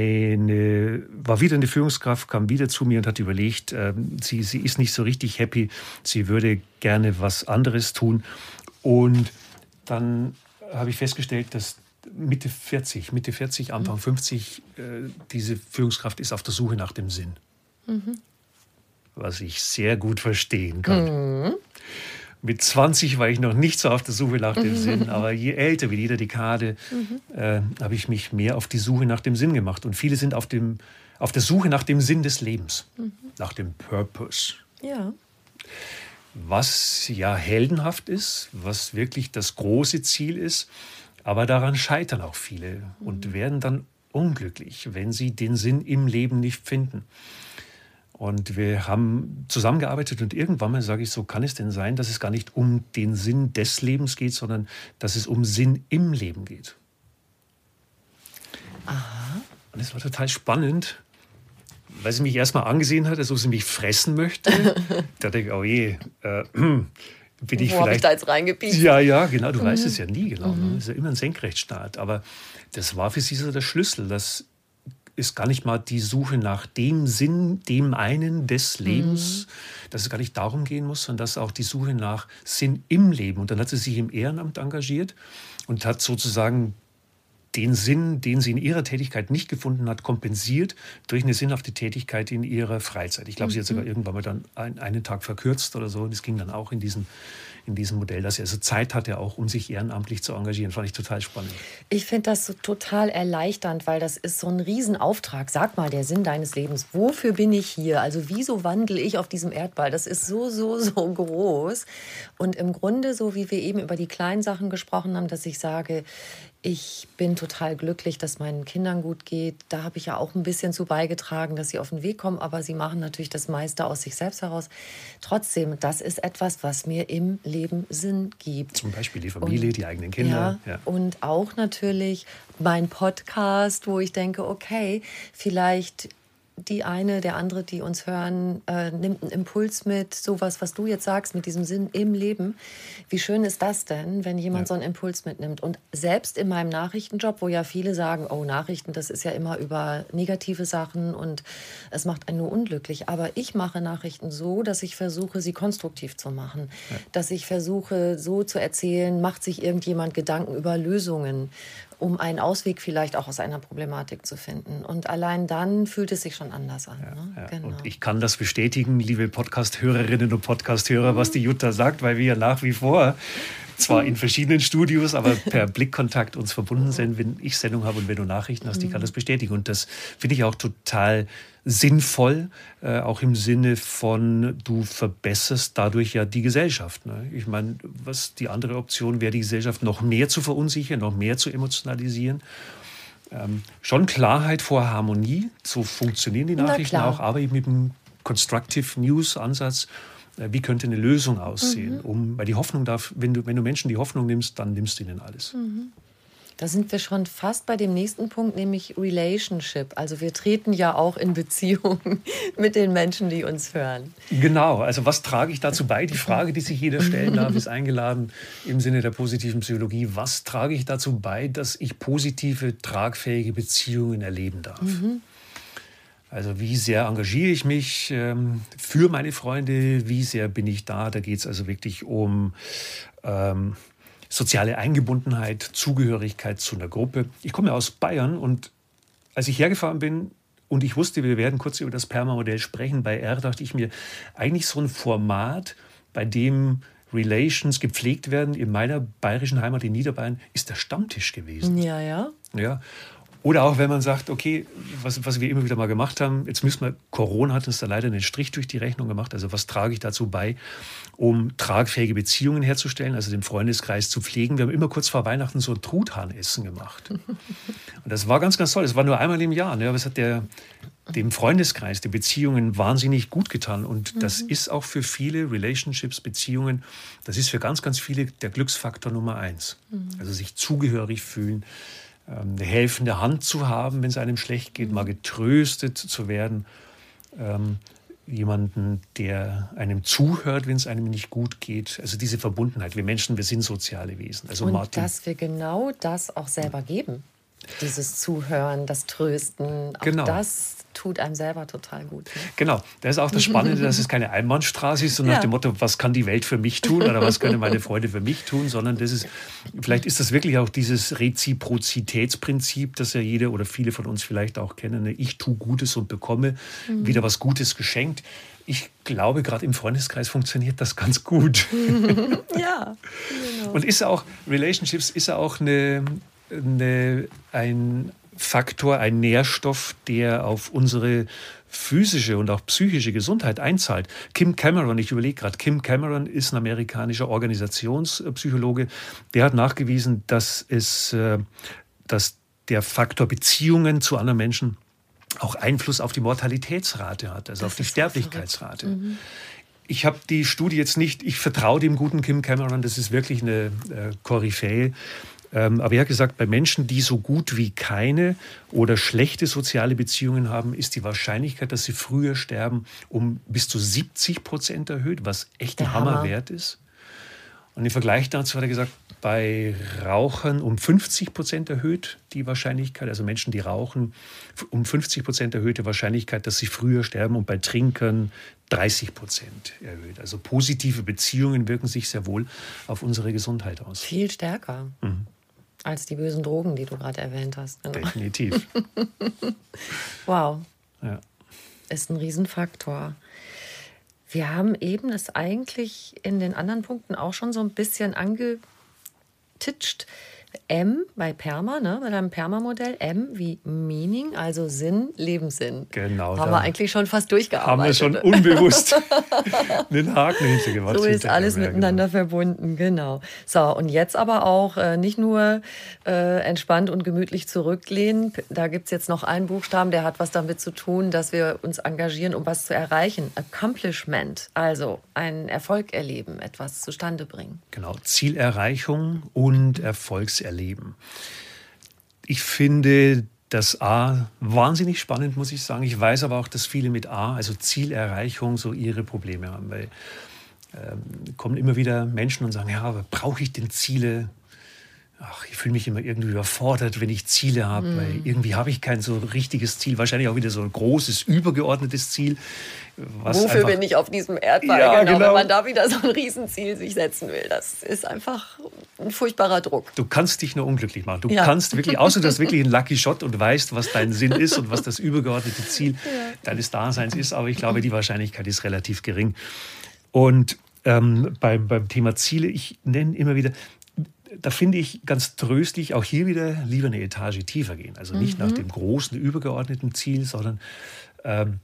eine, war wieder eine Führungskraft, kam wieder zu mir und hat überlegt, äh, sie, sie ist nicht so richtig happy, sie würde gerne was anderes tun. Und dann habe ich festgestellt, dass Mitte vierzig, Mitte vierzig, Anfang fünfzig, äh, diese Führungskraft ist auf der Suche nach dem Sinn. Mhm. Was ich sehr gut verstehen kann. Mhm. Mit zwanzig war ich noch nicht so auf der Suche nach dem mhm. Sinn, aber je älter, mit jeder Dekade, mhm. äh, habe ich mich mehr auf die Suche nach dem Sinn gemacht. Und viele sind auf, dem, auf der Suche nach dem Sinn des Lebens, mhm. nach dem Purpose. Ja. Was ja heldenhaft ist, was wirklich das große Ziel ist, aber daran scheitern auch viele mhm. und werden dann unglücklich, wenn sie den Sinn im Leben nicht finden. Und wir haben zusammengearbeitet und irgendwann mal sage ich so, kann es denn sein, dass es gar nicht um den Sinn des Lebens geht, sondern dass es um Sinn im Leben geht. Aha. Und es war total spannend, weil sie mich erst mal angesehen hat, als ob sie mich fressen möchte. Da dachte ich, oh je, äh, bin ich Wo vielleicht... habe ich da jetzt reingepiekt? Ja, ja, genau, du mhm. weißt es ja nie genau. Mhm. Ne? Das ist ja immer ein Senkrechtstarrt. Aber das war für sie so der Schlüssel, dass ist gar nicht mal die Suche nach dem Sinn, dem einen des Lebens, mhm. dass es gar nicht darum gehen muss, sondern dass auch die Suche nach Sinn im Leben. Und dann hat sie sich im Ehrenamt engagiert und hat sozusagen den Sinn, den sie in ihrer Tätigkeit nicht gefunden hat, kompensiert durch eine sinnhafte Tätigkeit in ihrer Freizeit. Ich glaube, mhm. sie hat sogar irgendwann mal dann einen, einen Tag verkürzt oder so. Und es ging dann auch in diesem, in diesem Modell, dass sie also Zeit hatte, auch um sich ehrenamtlich zu engagieren. Fand ich total spannend. Ich finde das so total erleichternd, weil das ist so ein Riesenauftrag. Sag mal, der Sinn deines Lebens. Wofür bin ich hier? Also wieso wandle ich auf diesem Erdball? Das ist so, so, so groß. Und im Grunde, so wie wir eben über die kleinen Sachen gesprochen haben, dass ich sage, ich bin total glücklich, dass meinen Kindern gut geht. Da habe ich ja auch ein bisschen zu beigetragen, dass sie auf den Weg kommen. Aber sie machen natürlich das meiste aus sich selbst heraus. Trotzdem, das ist etwas, was mir im Leben Sinn gibt. Zum Beispiel die Familie, und, die eigenen Kinder. Ja, ja. Und auch natürlich mein Podcast, wo ich denke, okay, vielleicht die eine, der andere, die uns hören, äh, nimmt einen Impuls mit, sowas, was du jetzt sagst, mit diesem Sinn im Leben. Wie schön ist das denn, wenn jemand ja. so einen Impuls mitnimmt? Und selbst in meinem Nachrichtenjob, wo ja viele sagen, oh, Nachrichten, das ist ja immer über negative Sachen und es macht einen nur unglücklich. Aber ich mache Nachrichten so, dass ich versuche, sie konstruktiv zu machen. Ja. Dass ich versuche, so zu erzählen, macht sich irgendjemand Gedanken über Lösungen, um einen Ausweg vielleicht auch aus einer Problematik zu finden. Und allein dann fühlt es sich schon anders an. Ja, ne? ja. Genau. Und ich kann das bestätigen, liebe Podcast-Hörerinnen und Podcast-Hörer, mhm. was die Jutta sagt, weil wir ja nach wie vor zwar in verschiedenen Studios, aber per Blickkontakt uns verbunden sind, wenn ich Sendung habe und wenn du Nachrichten hast, ich kann das bestätigen. Und das finde ich auch total sinnvoll, äh, auch im Sinne von, du verbesserst dadurch ja die Gesellschaft. Ne? Ich meine, was die andere Option wäre, die Gesellschaft noch mehr zu verunsichern, noch mehr zu emotionalisieren. Ähm, schon Klarheit vor Harmonie, so funktionieren die Nachrichten auch, aber eben mit dem Constructive News Ansatz, äh, wie könnte eine Lösung aussehen? Mhm. Um, weil die Hoffnung darf, wenn du, wenn du Menschen die Hoffnung nimmst, dann nimmst du ihnen alles. Mhm. Da sind wir schon fast bei dem nächsten Punkt, nämlich Relationship. Also wir treten ja auch in Beziehung mit den Menschen, die uns hören. Genau, also was trage ich dazu bei? Die Frage, die sich jeder stellen darf, ist eingeladen im Sinne der positiven Psychologie. Was trage ich dazu bei, dass ich positive, tragfähige Beziehungen erleben darf? Mhm. Also wie sehr engagiere ich mich ähm, für meine Freunde? Wie sehr bin ich da? Da geht es also wirklich um Ähm, soziale Eingebundenheit, Zugehörigkeit zu einer Gruppe. Ich komme aus Bayern und als ich hergefahren bin und ich wusste, wir werden kurz über das PERMA-Modell sprechen, bei R dachte ich mir, eigentlich so ein Format, bei dem Relations gepflegt werden, in meiner bayerischen Heimat in Niederbayern, ist der Stammtisch gewesen. Ja, ja. Ja. Oder auch, wenn man sagt, okay, was, was wir immer wieder mal gemacht haben, jetzt müssen wir, Corona hat uns da leider einen Strich durch die Rechnung gemacht, also was trage ich dazu bei, um tragfähige Beziehungen herzustellen, also den Freundeskreis zu pflegen. Wir haben immer kurz vor Weihnachten so ein Truthahnessen gemacht. Und das war ganz, ganz toll. Das war nur einmal im Jahr, ne? Aber es hat der, dem Freundeskreis, den Beziehungen wahnsinnig gut getan. Und das mhm. ist auch für viele Relationships, Beziehungen, das ist für ganz, ganz viele der Glücksfaktor Nummer eins. Mhm. Also sich zugehörig fühlen, eine helfende Hand zu haben, wenn es einem schlecht geht, mal getröstet zu werden, ähm, jemanden, der einem zuhört, wenn es einem nicht gut geht. Also diese Verbundenheit. Wir Menschen, wir sind soziale Wesen. Also und Martin, dass wir genau das auch selber geben. Dieses Zuhören, das Trösten, auch genau. das tut einem selber total gut. Ne? Genau, das ist auch das Spannende, dass es keine Einbahnstraße ist, so nach ja. dem Motto, was kann die Welt für mich tun oder was können meine Freunde für mich tun, sondern das ist, vielleicht ist das wirklich auch dieses Reziprozitätsprinzip, das ja jeder oder viele von uns vielleicht auch kennen, ne? Ich tue Gutes und bekomme mhm. wieder was Gutes geschenkt. Ich glaube, gerade im Freundeskreis funktioniert das ganz gut. Ja, genau. Und ist auch, Relationships ist ja auch eine, eine, ein Faktor, ein Nährstoff, der auf unsere physische und auch psychische Gesundheit einzahlt. Kim Cameron, ich überlege gerade, Kim Cameron ist ein amerikanischer Organisationspsychologe, der hat nachgewiesen, dass, es, dass der Faktor Beziehungen zu anderen Menschen auch Einfluss auf die Mortalitätsrate hat, also das auf die Sterblichkeitsrate. Mhm. Ich habe die Studie jetzt nicht, ich vertraue dem guten Kim Cameron, das ist wirklich eine äh, Koryphäe. Ähm, aber er hat gesagt, bei Menschen, die so gut wie keine oder schlechte soziale Beziehungen haben, ist die Wahrscheinlichkeit, dass sie früher sterben, um bis zu siebzig Prozent erhöht, was echt ein Hammerwert ist. Und im Vergleich dazu hat er gesagt, bei Rauchern um fünfzig Prozent erhöht die Wahrscheinlichkeit, also Menschen, die rauchen, um fünfzig Prozent erhöhte Wahrscheinlichkeit, dass sie früher sterben, und bei Trinkern dreißig Prozent erhöht. Also positive Beziehungen wirken sich sehr wohl auf unsere Gesundheit aus. Viel stärker mhm. als die bösen Drogen, die du gerade erwähnt hast. Genau. Definitiv. Wow. Ja. Ist ein Riesenfaktor. Wir haben eben es eigentlich in den anderen Punkten auch schon so ein bisschen angetitscht. M bei PERMA, ne, bei deinem PERMA-Modell, M wie Meaning, also Sinn, Lebenssinn. Genau. Haben wir eigentlich schon fast durchgearbeitet. Haben wir schon unbewusst einen Haken hintergemacht. So ist alles miteinander genau. verbunden, genau. So, und jetzt aber auch äh, nicht nur äh, entspannt und gemütlich zurücklehnen. Da gibt es jetzt noch einen Buchstaben, der hat was damit zu tun, dass wir uns engagieren, um was zu erreichen. Accomplishment, also einen Erfolg erleben, etwas zustande bringen. Genau, Zielerreichung und Erfolgserleben. Ich finde das A wahnsinnig spannend, muss ich sagen. Ich weiß aber auch, dass viele mit A, also Zielerreichung, so ihre Probleme haben. Weil ähm, kommen immer wieder Menschen und sagen, ja, aber brauche ich denn Ziele? Ach, ich fühle mich immer irgendwie überfordert, wenn ich Ziele habe, mm. weil irgendwie habe ich kein so richtiges Ziel. Wahrscheinlich auch wieder so ein großes, übergeordnetes Ziel. Was Wofür einfach, bin ich auf diesem Erdball? Ja, genau, genau. Wenn man da wieder so ein Riesenziel sich setzen will. Das ist einfach ein furchtbarer Druck. Du kannst dich nur unglücklich machen. Du ja. kannst wirklich, außer du hast wirklich einen Lucky Shot und weißt, was dein Sinn ist und was das übergeordnete Ziel ja. deines Daseins ist. Aber ich glaube, die Wahrscheinlichkeit ist relativ gering. Und ähm, beim, beim Thema Ziele, ich nenne immer wieder, da finde ich ganz tröstlich, auch hier wieder lieber eine Etage tiefer gehen. Also nicht mhm. nach dem großen, übergeordneten Ziel, sondern ähm,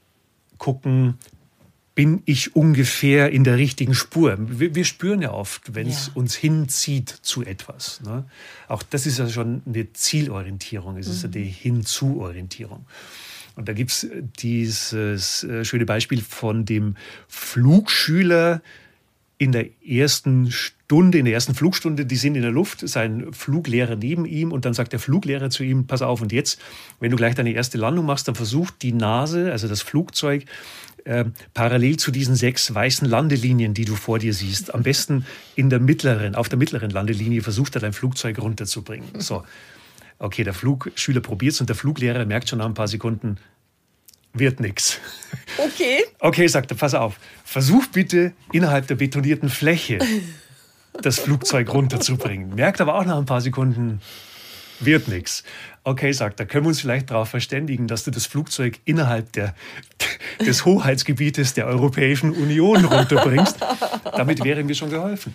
gucken, bin ich ungefähr in der richtigen Spur. Wir, wir spüren ja oft, wenn es ja. uns hinzieht zu etwas. Ne? Auch das ist ja schon eine Zielorientierung, es ist mhm. eine Hinzu-Orientierung. Und da gibt es dieses äh, schöne Beispiel von dem Flugschüler in der ersten Stunde, in der ersten Flugstunde, die sind in der Luft, sein Fluglehrer neben ihm und dann sagt der Fluglehrer zu ihm, pass auf, und jetzt, wenn du gleich deine erste Landung machst, dann versuch die Nase, also das Flugzeug, äh, parallel zu diesen sechs weißen Landelinien, die du vor dir siehst, am besten in der mittleren, auf der mittleren Landelinie versucht er dein Flugzeug runterzubringen. So. Okay, der Flugschüler probiert es und der Fluglehrer merkt schon nach ein paar Sekunden, wird nichts. Okay. Okay, sagt er, pass auf, versuch bitte innerhalb der betonierten Fläche das Flugzeug runterzubringen. Merkt aber auch nach ein paar Sekunden, wird nichts. Okay, sagt er, können wir uns vielleicht darauf verständigen, dass du das Flugzeug innerhalb der, des Hoheitsgebietes der Europäischen Union runterbringst? Damit wäre mir schon geholfen.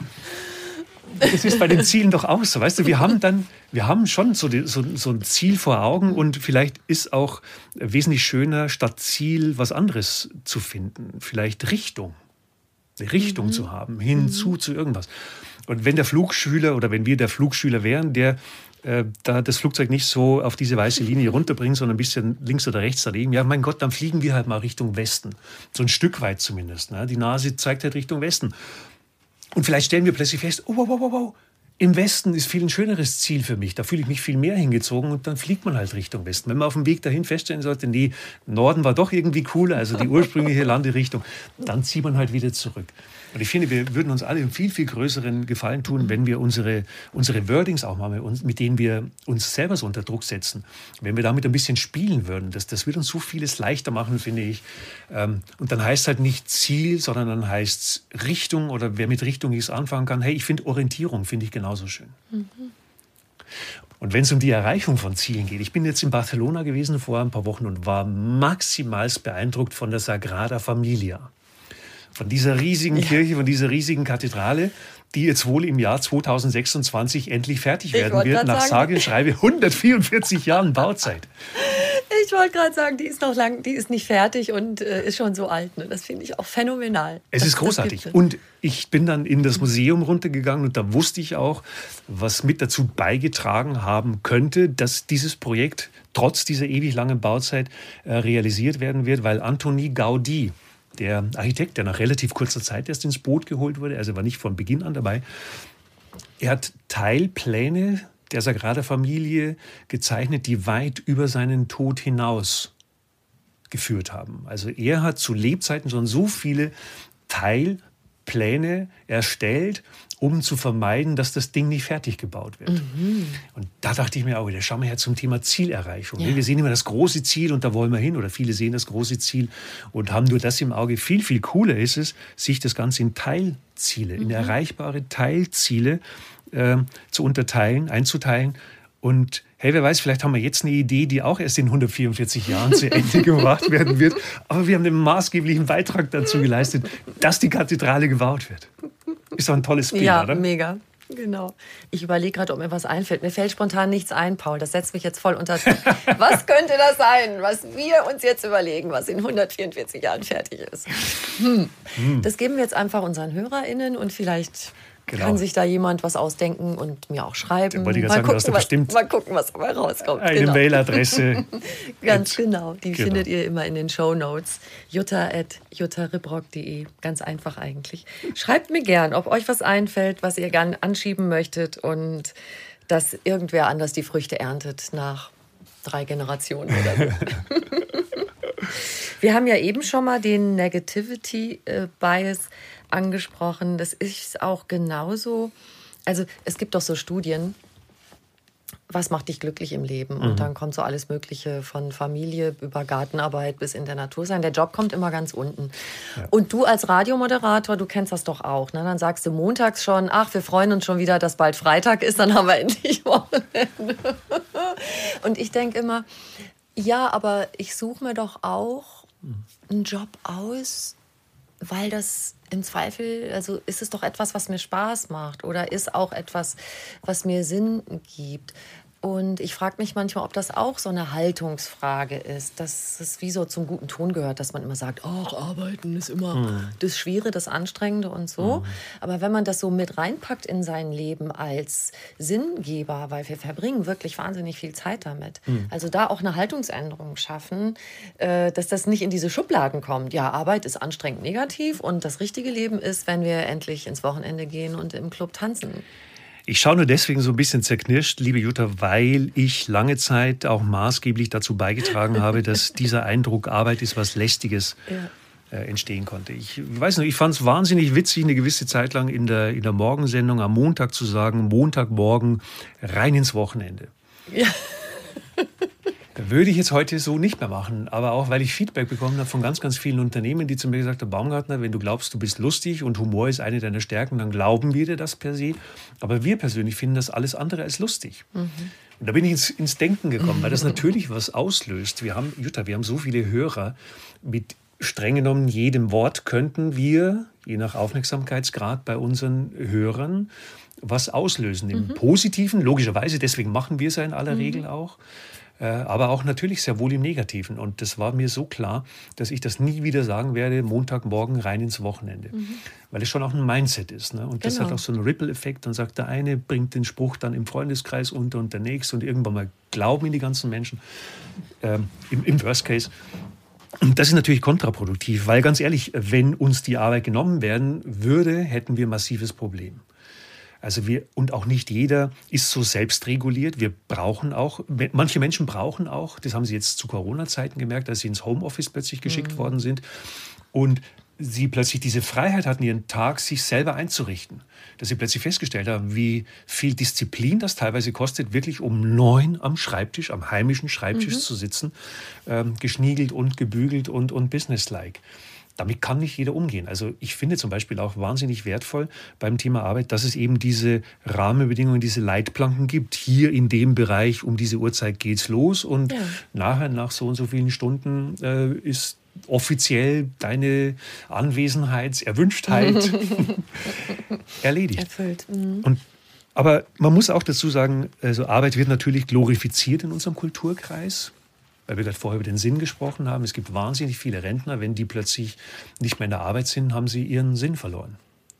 Das ist bei den Zielen doch auch so, weißt du, wir haben dann, wir haben schon so, die, so, so ein Ziel vor Augen und vielleicht ist auch wesentlich schöner, statt Ziel was anderes zu finden, vielleicht Richtung, eine Richtung mhm. zu haben, hinzu mhm. zu irgendwas. Und wenn der Flugschüler oder wenn wir der Flugschüler wären, der äh, da das Flugzeug nicht so auf diese weiße Linie runterbringt, sondern ein bisschen links oder rechts daneben, ja mein Gott, dann fliegen wir halt mal Richtung Westen, so ein Stück weit zumindest, ne? Die Nase zeigt halt Richtung Westen. Und vielleicht stellen wir plötzlich fest, oh, wow, wow, wow, im Westen ist viel ein schöneres Ziel für mich. Da fühle ich mich viel mehr hingezogen und dann fliegt man halt Richtung Westen. Wenn man auf dem Weg dahin feststellen sollte, nee, Norden war doch irgendwie cooler, also die ursprüngliche Landerichtung, dann zieht man halt wieder zurück. Und ich finde, wir würden uns alle einen viel, viel größeren Gefallen tun, wenn wir unsere, unsere Wordings auch mal, mit, uns, mit denen wir uns selber so unter Druck setzen, wenn wir damit ein bisschen spielen würden. Das, das würde uns so vieles leichter machen, finde ich. Und dann heißt es halt nicht Ziel, sondern dann heißt es Richtung oder wer mit Richtung nichts anfangen kann. Hey, ich finde Orientierung, finde ich genauso schön. Mhm. Und wenn es um die Erreichung von Zielen geht, ich bin jetzt in Barcelona gewesen vor ein paar Wochen und war maximalst beeindruckt von der Sagrada Familia. Von dieser riesigen ja. Kirche, von dieser riesigen Kathedrale, die jetzt wohl im Jahr zweitausendsechsundzwanzig endlich fertig werden wird, nach sage und schreibe hundertvierundvierzig Jahren Bauzeit. Ich wollte gerade sagen, die ist noch lang, die ist nicht fertig und äh, ist schon so alt. Ne? Das finde ich auch phänomenal. Es ist großartig. Und ich bin dann in das Museum runtergegangen und da wusste ich auch, was mit dazu beigetragen haben könnte, dass dieses Projekt trotz dieser ewig langen Bauzeit äh, realisiert werden wird, weil Antoni Gaudí, der Architekt, der nach relativ kurzer Zeit erst ins Boot geholt wurde, also war nicht von Beginn an dabei, er hat Teilpläne der Sagrada Familie gezeichnet, die weit über seinen Tod hinaus geführt haben. Also er hat zu Lebzeiten schon so viele Teilpläne erstellt, um zu vermeiden, dass das Ding nicht fertig gebaut wird. Mhm. Und da dachte ich mir auch wieder, schauen wir her zum Thema Zielerreichung. Ja. Wir sehen immer das große Ziel und da wollen wir hin, oder viele sehen das große Ziel und haben nur das im Auge. Viel, viel cooler ist es, sich das Ganze in Teilziele, mhm. in erreichbare Teilziele äh, zu unterteilen, einzuteilen. Und hey, wer weiß, vielleicht haben wir jetzt eine Idee, die auch erst in hundertvierundvierzig Jahren zu Ende gebracht werden wird. Aber wir haben einen maßgeblichen Beitrag dazu geleistet, dass die Kathedrale gebaut wird. Ist doch ein tolles Spiel, ja, oder? Ja, mega. Genau. Ich überlege gerade, ob mir was einfällt. Mir fällt spontan nichts ein, Paul. Das setzt mich jetzt voll unter Druck. Was könnte das sein, was wir uns jetzt überlegen, was in hundertvierundvierzig Jahren fertig ist? Hm. Hm. Das geben wir jetzt einfach unseren HörerInnen und vielleicht genau. kann sich da jemand was ausdenken und mir auch schreiben. Mal, sagen, gucken, was, bestimmt mal gucken, was dabei rauskommt. Eine genau. Mailadresse. Ganz genau. Die genau. findet ihr immer in den Shownotes. jutta at juttaribrock punkt de. Ganz einfach eigentlich. Schreibt mir gern, ob euch was einfällt, was ihr gern anschieben möchtet und dass irgendwer anders die Früchte erntet nach drei Generationen oder so. Wir haben ja eben schon mal den Negativity Bias angesprochen. Das ist auch genauso. Also es gibt doch so Studien, was macht dich glücklich im Leben? Und mhm. dann kommt so alles Mögliche von Familie über Gartenarbeit bis in der Natur sein. Der Job kommt immer ganz unten. Ja. Und du als Radiomoderator, du kennst das doch auch. Ne? Dann sagst du montags schon, ach, wir freuen uns schon wieder, dass bald Freitag ist, dann haben wir endlich Wochenende. Und ich denke immer, ja, aber ich suche mir doch auch einen Job aus, weil das im Zweifel, also ist es doch etwas, was mir Spaß macht oder ist auch etwas, was mir Sinn gibt. Und ich frage mich manchmal, ob das auch so eine Haltungsfrage ist, dass es wie so zum guten Ton gehört, dass man immer sagt, ach, arbeiten ist immer mhm. das Schwierige, das Anstrengende und so. Mhm. Aber wenn man das so mit reinpackt in sein Leben als Sinngeber, weil wir verbringen wirklich wahnsinnig viel Zeit damit. Mhm. Also da auch eine Haltungsänderung schaffen, äh, dass das nicht in diese Schubladen kommt. Ja, Arbeit ist anstrengend negativ und das richtige Leben ist, wenn wir endlich ins Wochenende gehen und im Club tanzen. Ich schaue nur deswegen so ein bisschen zerknirscht, liebe Jutta, weil ich lange Zeit auch maßgeblich dazu beigetragen habe, dass dieser Eindruck, Arbeit ist was Lästiges, ja. äh, entstehen konnte. Ich weiß nicht, ich fand es wahnsinnig witzig, eine gewisse Zeit lang in der, in der Morgensendung am Montag zu sagen, Montagmorgen rein ins Wochenende. Ja. Würde ich jetzt heute so nicht mehr machen, aber auch, weil ich Feedback bekommen habe von ganz, ganz vielen Unternehmen, die zu mir gesagt haben, Baumgartner, wenn du glaubst, du bist lustig und Humor ist eine deiner Stärken, dann glauben wir dir das per se. Aber wir persönlich finden das alles andere als lustig. Mhm. Und da bin ich ins, ins Denken gekommen, weil das natürlich was auslöst. Wir haben, Jutta, wir haben so viele Hörer, mit streng genommen jedem Wort könnten wir, je nach Aufmerksamkeitsgrad bei unseren Hörern, was auslösen. Im mhm. Positiven, logischerweise, deswegen machen wir es ja in aller mhm. Regel auch. Aber auch natürlich sehr wohl im Negativen. Und das war mir so klar, dass ich das nie wieder sagen werde, Montagmorgen rein ins Wochenende. Mhm. Weil es schon auch ein Mindset ist. Ne? Und genau. das hat auch so einen Ripple-Effekt. Dann sagt der eine, bringt den Spruch dann im Freundeskreis unter und der nächste. Und irgendwann mal glauben ihn die ganzen Menschen. Ähm, im, im Worst Case. Und das ist natürlich kontraproduktiv. Weil ganz ehrlich, wenn uns die Arbeit genommen werden würde, hätten wir ein massives Problem. Also wir, und auch nicht jeder ist so selbstreguliert. Wir brauchen auch, manche Menschen brauchen auch, das haben sie jetzt zu Corona-Zeiten gemerkt, als sie ins Homeoffice plötzlich geschickt mhm. worden sind und sie plötzlich diese Freiheit hatten, ihren Tag sich selber einzurichten. Dass sie plötzlich festgestellt haben, wie viel Disziplin das teilweise kostet, wirklich um neun am Schreibtisch, am heimischen Schreibtisch mhm. zu sitzen, ähm, geschniegelt und gebügelt und, und businesslike. Damit kann nicht jeder umgehen. Also ich finde zum Beispiel auch wahnsinnig wertvoll beim Thema Arbeit, dass es eben diese Rahmenbedingungen, diese Leitplanken gibt. Hier in dem Bereich um diese Uhrzeit geht's los und ja. nachher, nach so und so vielen Stunden, äh, ist offiziell deine Anwesenheitserwünschtheit erledigt. Erfüllt. Mhm. Und aber man muss auch dazu sagen, also Arbeit wird natürlich glorifiziert in unserem Kulturkreis. Weil wir gerade vorher über den Sinn gesprochen haben. Es gibt wahnsinnig viele Rentner, wenn die plötzlich nicht mehr in der Arbeit sind, haben sie ihren Sinn verloren.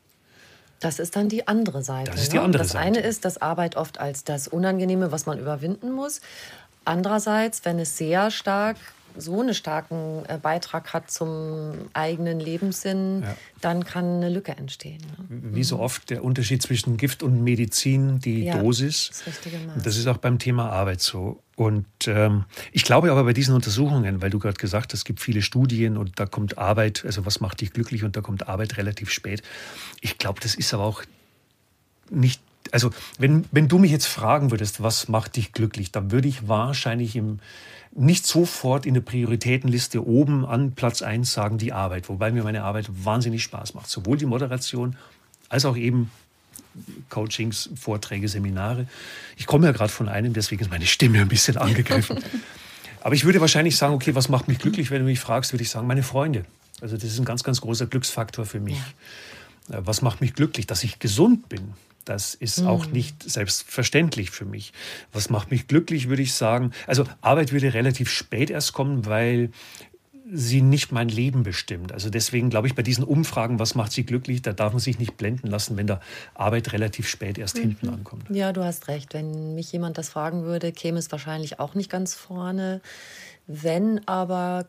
Das ist dann die andere Seite. Das ist die andere das Seite. eine ist, dass Arbeit oft als das Unangenehme, was man überwinden muss. Andererseits, wenn es sehr stark so einen starken Beitrag hat zum eigenen Lebenssinn, ja. dann kann eine Lücke entstehen. Ne? Wie so oft der Unterschied zwischen Gift und Medizin, die ja, Dosis. Das richtige Maß. Das ist auch beim Thema Arbeit so. Und ähm, ich glaube aber bei diesen Untersuchungen, weil du gerade gesagt hast, es gibt viele Studien und da kommt Arbeit, also was macht dich glücklich und da kommt Arbeit relativ spät. Ich glaube, das ist aber auch nicht, also wenn, wenn du mich jetzt fragen würdest, was macht dich glücklich, dann würde ich wahrscheinlich im nicht sofort in der Prioritätenliste oben an Platz eins sagen, die Arbeit. Wobei mir meine Arbeit wahnsinnig Spaß macht. Sowohl die Moderation als auch eben Coachings, Vorträge, Seminare. Ich komme ja gerade von einem, deswegen ist meine Stimme ein bisschen angegriffen. Aber ich würde wahrscheinlich sagen, okay, was macht mich glücklich? Wenn du mich fragst, würde ich sagen, meine Freunde. Also das ist ein ganz, ganz großer Glücksfaktor für mich. Ja. Was macht mich glücklich? Dass ich gesund bin. Das ist mhm. auch nicht selbstverständlich für mich. Was macht mich glücklich, würde ich sagen. Also Arbeit würde relativ spät erst kommen, weil sie nicht mein Leben bestimmt. Also deswegen glaube ich, bei diesen Umfragen, was macht sie glücklich, da darf man sich nicht blenden lassen, wenn da Arbeit relativ spät erst mhm. hinten ankommt. Ja, du hast recht. Wenn mich jemand das fragen würde, käme es wahrscheinlich auch nicht ganz vorne. Wenn aber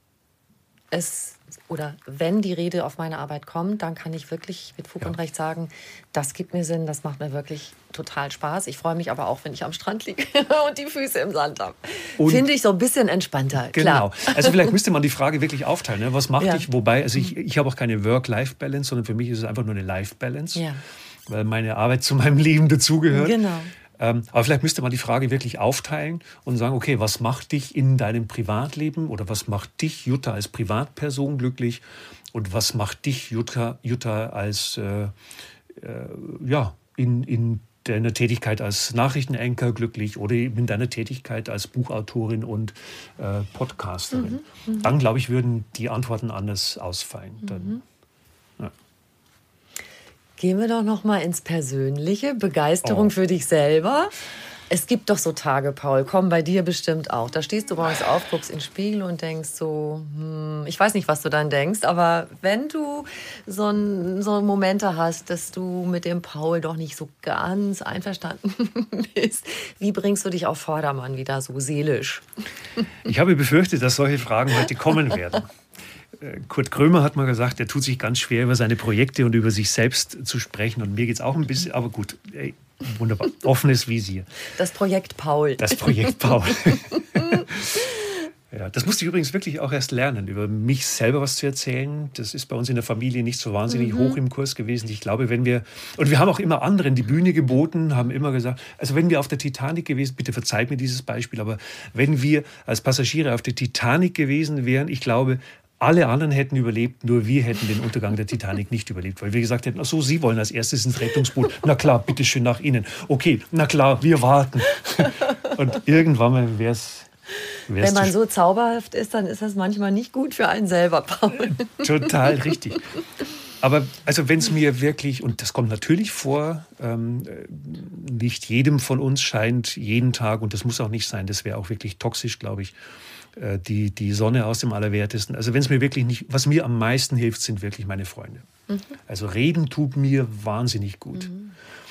es oder wenn die Rede auf meine Arbeit kommt, dann kann ich wirklich mit Fug ja. und Recht sagen, das gibt mir Sinn, das macht mir wirklich total Spaß. Ich freue mich aber auch, wenn ich am Strand liege und die Füße im Sand habe. Finde ich so ein bisschen entspannter, genau. klar. Also vielleicht müsste man die Frage wirklich aufteilen. Ne? Was macht ja. dich? Wobei, also ich, ich habe auch keine Work-Life-Balance, sondern für mich ist es einfach nur eine Life-Balance, ja. weil meine Arbeit zu meinem Leben dazugehört. Genau. Ähm, aber vielleicht müsste man die Frage wirklich aufteilen und sagen, okay, was macht dich in deinem Privatleben oder was macht dich, Jutta, als Privatperson glücklich und was macht dich, Jutta, Jutta als äh, äh, ja, in, in deiner Tätigkeit als Nachrichtenanchor glücklich oder eben in deiner Tätigkeit als Buchautorin und äh, Podcasterin. Mhm, Dann, glaube ich, würden die Antworten anders ausfallen. Dann, Gehen wir doch noch mal ins Persönliche. Begeisterung Oh. für dich selber. Es gibt doch so Tage, Paul, komm, bei dir bestimmt auch. Da stehst du morgens auf, guckst in den Spiegel und denkst so, hm, ich weiß nicht, was du dann denkst, aber wenn du so, ein, so Momente hast, dass du mit dem Paul doch nicht so ganz einverstanden bist, wie bringst du dich auf Vordermann wieder so seelisch? Ich habe befürchtet, dass solche Fragen heute kommen werden. Kurt Krömer hat mal gesagt, er tut sich ganz schwer, über seine Projekte und über sich selbst zu sprechen. Und mir geht es auch ein bisschen, aber gut, ey, wunderbar. Offenes Visier. Das Projekt Paul. Das Projekt Paul. Ja, das musste ich übrigens wirklich auch erst lernen, über mich selber was zu erzählen. Das ist bei uns in der Familie nicht so wahnsinnig mhm. hoch im Kurs gewesen. Ich glaube, wenn wir, und wir haben auch immer anderen die Bühne geboten, haben immer gesagt, also wenn wir auf der Titanic gewesen, bitte verzeiht mir dieses Beispiel, aber wenn wir als Passagiere auf der Titanic gewesen wären, ich glaube, alle anderen hätten überlebt, nur wir hätten den Untergang der Titanic nicht überlebt, weil wir gesagt hätten, ach so, Sie wollen als erstes ins Rettungsboot. Na klar, bitteschön nach Ihnen. Okay, na klar, wir warten. Und irgendwann wäre es... Wenn man so zauberhaft ist, dann ist das manchmal nicht gut für einen selber, Paul. Total richtig. Aber also wenn es mir wirklich, und das kommt natürlich vor, ähm, nicht jedem von uns scheint jeden Tag, und das muss auch nicht sein, das wäre auch wirklich toxisch, glaube ich, äh, die, die Sonne aus dem Allerwertesten. Also wenn es mir wirklich nicht, was mir am meisten hilft, sind wirklich meine Freunde. Mhm. Also reden tut mir wahnsinnig gut. Mhm.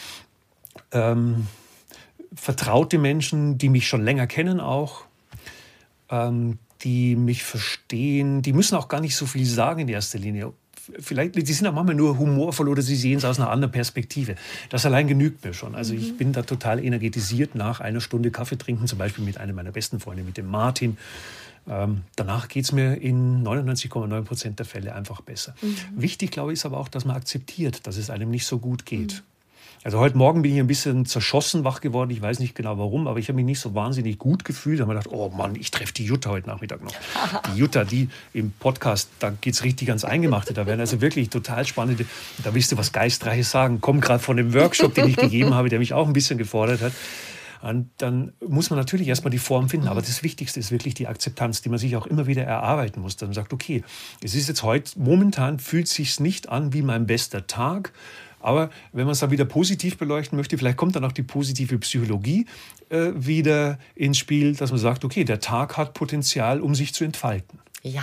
Ähm, vertraute Menschen, die mich schon länger kennen auch, ähm, die mich verstehen, die müssen auch gar nicht so viel sagen in erster Linie. Vielleicht, die sind auch manchmal nur humorvoll oder sie sehen es aus einer anderen Perspektive. Das allein genügt mir schon. Also mhm. ich bin da total energetisiert nach einer Stunde Kaffee trinken, zum Beispiel mit einem meiner besten Freunde, mit dem Martin. Ähm, danach geht es mir in neunundneunzig Komma neun Prozent der Fälle einfach besser. Mhm. Wichtig, glaube ich, ist aber auch, dass man akzeptiert, dass es einem nicht so gut geht. Mhm. Also heute Morgen bin ich ein bisschen zerschossen wach geworden. Ich weiß nicht genau warum, aber ich habe mich nicht so wahnsinnig gut gefühlt. Da habe ich gedacht, oh Mann, ich treffe die Jutta heute Nachmittag noch. Die Jutta, die im Podcast, da geht es richtig ans Eingemachte. Da werden also wirklich total spannende, da willst du was Geistreiches sagen. Komm gerade von dem Workshop, den ich gegeben habe, der mich auch ein bisschen gefordert hat. Und dann muss man natürlich erstmal die Form finden. Aber das Wichtigste ist wirklich die Akzeptanz, die man sich auch immer wieder erarbeiten muss. Dann sagt, okay, es ist jetzt heute, momentan fühlt es sich nicht an wie mein bester Tag. Aber wenn man es dann wieder positiv beleuchten möchte, vielleicht kommt dann auch die positive Psychologie äh, wieder ins Spiel, dass man sagt, okay, der Tag hat Potenzial, um sich zu entfalten. Ja,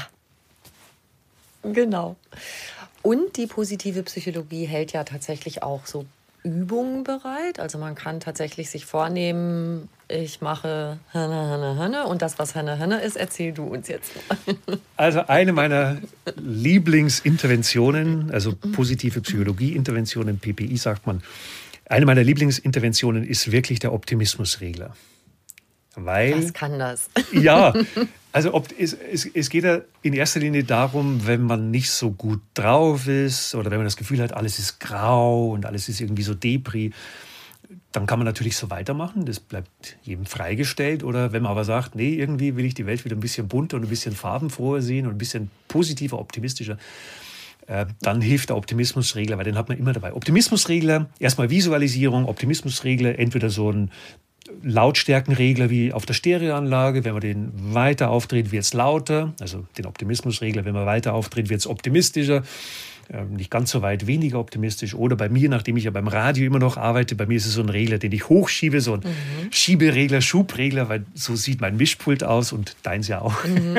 genau. Und die positive Psychologie hält ja tatsächlich auch so Übungen bereit. Also man kann tatsächlich sich vornehmen, ich mache Henne, Henne, Henne und das, was Henne, Henne ist, erzähl du uns jetzt mal. Also eine meiner Lieblingsinterventionen, also positive Psychologie-Interventionen, P P I sagt man, eine meiner Lieblingsinterventionen ist wirklich der Optimismusregler. Weil, was kann das? Ja, also ob, es, es, es geht ja in erster Linie darum, wenn man nicht so gut drauf ist oder wenn man das Gefühl hat, alles ist grau und alles ist irgendwie so Depri, dann kann man natürlich so weitermachen, das bleibt jedem freigestellt. Oder wenn man aber sagt, nee, irgendwie will ich die Welt wieder ein bisschen bunter und ein bisschen farbenfroher sehen und ein bisschen positiver, optimistischer, äh, dann hilft der Optimismusregler, weil den hat man immer dabei. Optimismusregler, erstmal Visualisierung, Optimismusregler, entweder so ein Lautstärkenregler wie auf der Stereoanlage. Wenn man den weiter aufdreht, wird es lauter. Also den Optimismusregler, wenn man weiter aufdreht, wird es optimistischer. Ähm, nicht ganz so weit, weniger optimistisch. Oder bei mir, nachdem ich ja beim Radio immer noch arbeite, bei mir ist es so ein Regler, den ich hochschiebe, so ein mhm. Schieberegler, Schubregler, weil so sieht mein Mischpult aus und deins ja auch. Mhm.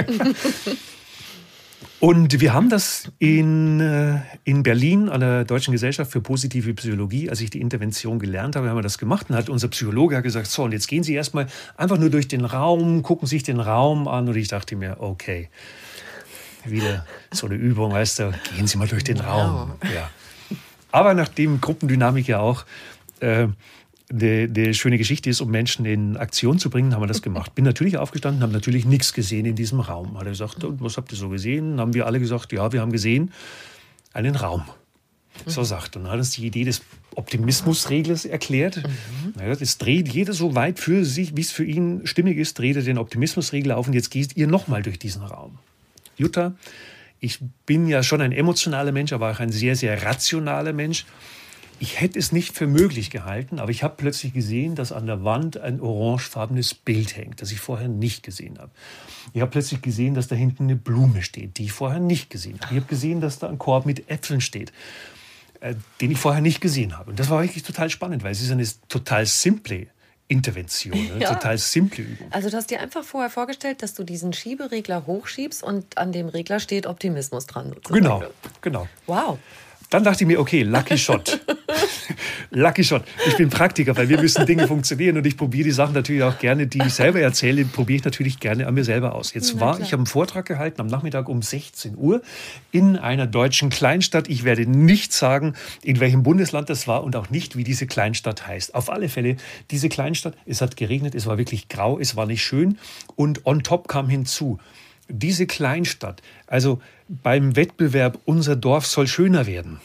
Und wir haben das in, in Berlin an der Deutschen Gesellschaft für positive Psychologie, als ich die Intervention gelernt habe, haben wir das gemacht. Und hat unser Psychologe gesagt, so, und jetzt gehen Sie erstmal einfach nur durch den Raum, gucken sich den Raum an. Und ich dachte mir, okay, wieder so eine Übung, weißt du, gehen Sie mal durch den wow. Raum. Ja. Aber nachdem Gruppendynamik ja auch äh, eine, eine schöne Geschichte ist, um Menschen in Aktion zu bringen, haben wir das gemacht. Bin natürlich aufgestanden, haben natürlich nichts gesehen in diesem Raum. Hat er gesagt, und was habt ihr so gesehen? Haben wir alle gesagt, ja, wir haben gesehen einen Raum. So sagt. Und dann hat uns die Idee des Optimismusreglers erklärt. Mhm. Ja, das dreht jeder so weit für sich, wie es für ihn stimmig ist, dreht er den Optimismusregler auf und jetzt geht ihr nochmal durch diesen Raum. Jutta, ich bin ja schon ein emotionaler Mensch, aber auch ein sehr, sehr rationaler Mensch. Ich hätte es nicht für möglich gehalten, aber ich habe plötzlich gesehen, dass an der Wand ein orangefarbenes Bild hängt, das ich vorher nicht gesehen habe. Ich habe plötzlich gesehen, dass da hinten eine Blume steht, die ich vorher nicht gesehen habe. Ich habe gesehen, dass da ein Korb mit Äpfeln steht. äh, den ich vorher nicht gesehen habe. Und das war wirklich total spannend, weil es ist eine total simple Intervention, eine Ja. total simple Übung. Also du hast dir einfach vorher vorgestellt, dass du diesen Schieberegler hochschiebst und an dem Regler steht Optimismus dran. sozusagen. Genau, genau. Wow. Dann dachte ich mir, okay, Lucky Shot. Lucky Shot. Ich bin Praktiker, weil wir müssen Dinge funktionieren und ich probiere die Sachen natürlich auch gerne, die ich selber erzähle, probiere ich natürlich gerne an mir selber aus. Jetzt war, ich habe einen Vortrag gehalten am Nachmittag um sechzehn Uhr in einer deutschen Kleinstadt. Ich werde nicht sagen, in welchem Bundesland das war und auch nicht, wie diese Kleinstadt heißt. Auf alle Fälle, diese Kleinstadt, es hat geregnet, es war wirklich grau, es war nicht schön und on top kam hinzu, diese Kleinstadt, also beim Wettbewerb Unser Dorf soll schöner werden,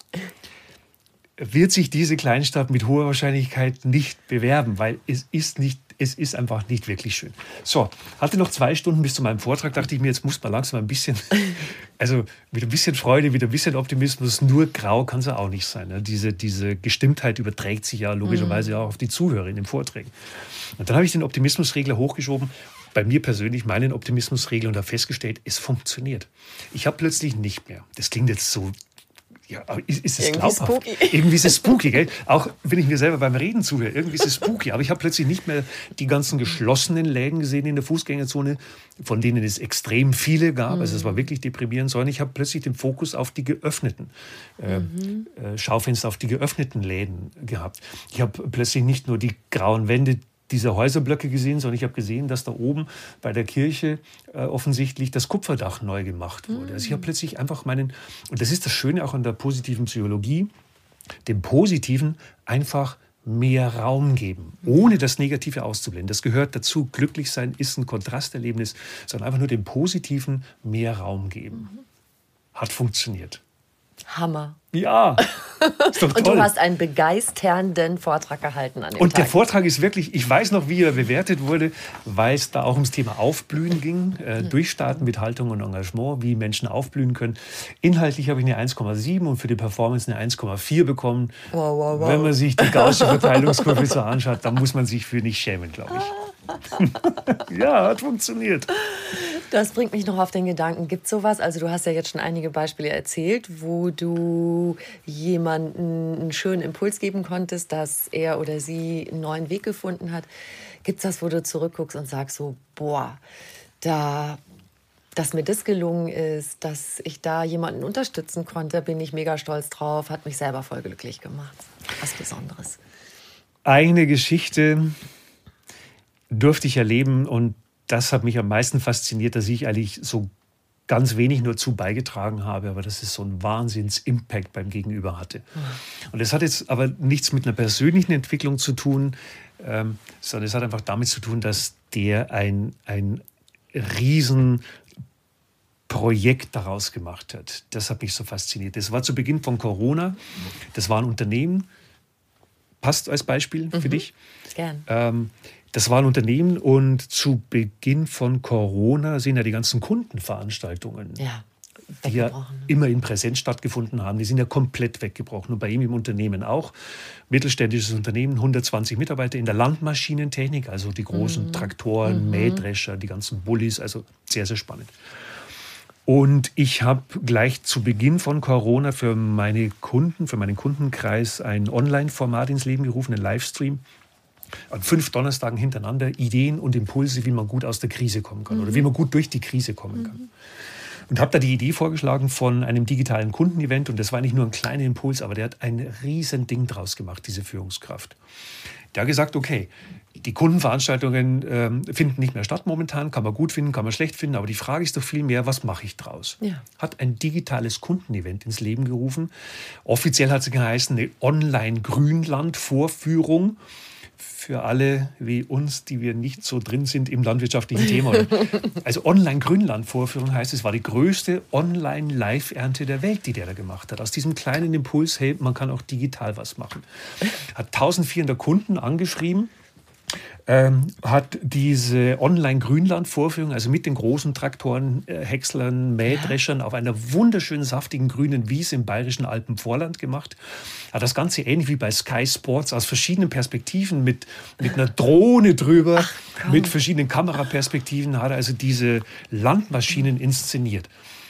wird sich diese Kleinstadt mit hoher Wahrscheinlichkeit nicht bewerben, weil es ist nicht, es ist einfach nicht wirklich schön. So, hatte noch zwei Stunden bis zu meinem Vortrag, dachte ich mir, jetzt muss man langsam ein bisschen, also mit ein bisschen Freude, mit ein bisschen Optimismus, nur grau kann es ja auch nicht sein. Ne? Diese, diese Gestimmtheit überträgt sich ja logischerweise mhm. auch auf die Zuhörer in den Vorträgen. Und dann habe ich den Optimismusregler hochgeschoben, bei mir persönlich meinen Optimismusregel und habe festgestellt, es funktioniert. Ich habe plötzlich nicht mehr, das klingt jetzt so, ja, ist, ist es irgendwie glaubhaft? Spooky. Irgendwie ist es spooky, gell? Auch wenn ich mir selber beim Reden zuhöre, irgendwie ist es spooky. Aber ich habe plötzlich nicht mehr die ganzen geschlossenen Läden gesehen in der Fußgängerzone, von denen es extrem viele gab. Mhm. Also es war wirklich deprimierend, sondern ich habe plötzlich den Fokus auf die geöffneten äh, mhm. äh, Schaufenster, auf die geöffneten Läden gehabt. Ich habe plötzlich nicht nur die grauen Wände dieser Häuserblöcke gesehen, sondern ich habe gesehen, dass da oben bei der Kirche äh, offensichtlich das Kupferdach neu gemacht wurde. Also ich habe plötzlich einfach meinen, und das ist das Schöne auch an der positiven Psychologie, dem Positiven einfach mehr Raum geben, ohne das Negative auszublenden. Das gehört dazu. Glücklich sein ist ein Kontrasterlebnis, sondern einfach nur dem Positiven mehr Raum geben. Hat funktioniert. Hammer. Ja, ist doch toll. Und du hast einen begeisternden Vortrag gehalten an dem Und Tag. der Vortrag ist wirklich, ich weiß noch, wie er bewertet wurde, weil es da auch ums Thema Aufblühen ging, äh, mhm. Durchstarten mit Haltung und Engagement, wie Menschen aufblühen können. Inhaltlich habe ich eine eins Komma sieben und für die Performance eine eins Komma vier bekommen. Wow, wow, wow. Wenn man sich die Gaußsche Verteilungskurve so anschaut, dann muss man sich für nicht schämen, glaube ich. Ja, hat funktioniert. Das bringt mich noch auf den Gedanken, gibt es sowas, also du hast ja jetzt schon einige Beispiele erzählt, wo du jemanden einen schönen Impuls geben konntest, dass er oder sie einen neuen Weg gefunden hat. Gibt es das, wo du zurückguckst und sagst so, boah, da, dass mir das gelungen ist, dass ich da jemanden unterstützen konnte, bin ich mega stolz drauf, hat mich selber voll glücklich gemacht. Was Besonderes. Eine Geschichte durfte ich erleben und das hat mich am meisten fasziniert, dass ich eigentlich so ganz wenig nur zu beigetragen habe, aber dass es so einen Wahnsinns-Impact beim Gegenüber hatte. Und das hat jetzt aber nichts mit einer persönlichen Entwicklung zu tun, ähm, sondern es hat einfach damit zu tun, dass der ein, ein Riesenprojekt daraus gemacht hat. Das hat mich so fasziniert. Das war zu Beginn von Corona. Das war ein Unternehmen. Passt als Beispiel für mhm. dich? Gern. Ähm, Das war ein Unternehmen und zu Beginn von Corona sind ja die ganzen Kundenveranstaltungen, ja, die ja immer in Präsenz stattgefunden haben, die sind ja komplett weggebrochen. Und bei ihm im Unternehmen auch. Mittelständisches Unternehmen, hundertzwanzig Mitarbeiter in der Landmaschinentechnik, also die großen mhm. Traktoren, mhm. Mähdrescher, die ganzen Bullis, also sehr, sehr spannend. Und ich habe gleich zu Beginn von Corona für meine Kunden, für meinen Kundenkreis ein Online-Format ins Leben gerufen, einen Livestream. An fünf Donnerstagen hintereinander Ideen und Impulse, wie man gut aus der Krise kommen kann mhm. oder wie man gut durch die Krise kommen kann. Mhm. Und habe da die Idee vorgeschlagen von einem digitalen Kundenevent und das war nicht nur ein kleiner Impuls, aber der hat ein riesen Ding draus gemacht, diese Führungskraft. Der hat gesagt, okay, die Kundenveranstaltungen ähm, finden nicht mehr statt momentan, kann man gut finden, kann man schlecht finden, aber die Frage ist doch viel mehr, was mache ich draus? Ja. Hat ein digitales Kundenevent ins Leben gerufen. Offiziell hat es geheißen, eine Online-Grünland-Vorführung. Für alle wie uns, die wir nicht so drin sind im landwirtschaftlichen Thema. Also Online-Grünland-Vorführung heißt, es war die größte Online-Live-Ernte der Welt, die der da gemacht hat. Aus diesem kleinen Impuls, hey, man kann auch digital was machen. Hat eintausendvierhundert Kunden angeschrieben, ähm, hat diese Online-Grünland-Vorführung, also mit den großen Traktoren, äh, Häckslern, Mähdreschern auf einer wunderschönen, saftigen grünen Wiese im bayerischen Alpenvorland gemacht. Hat das Ganze ähnlich wie bei Sky Sports aus verschiedenen Perspektiven mit, mit einer Drohne drüber, Ach, mit verschiedenen Kameraperspektiven, hat er also diese Landmaschinen inszeniert.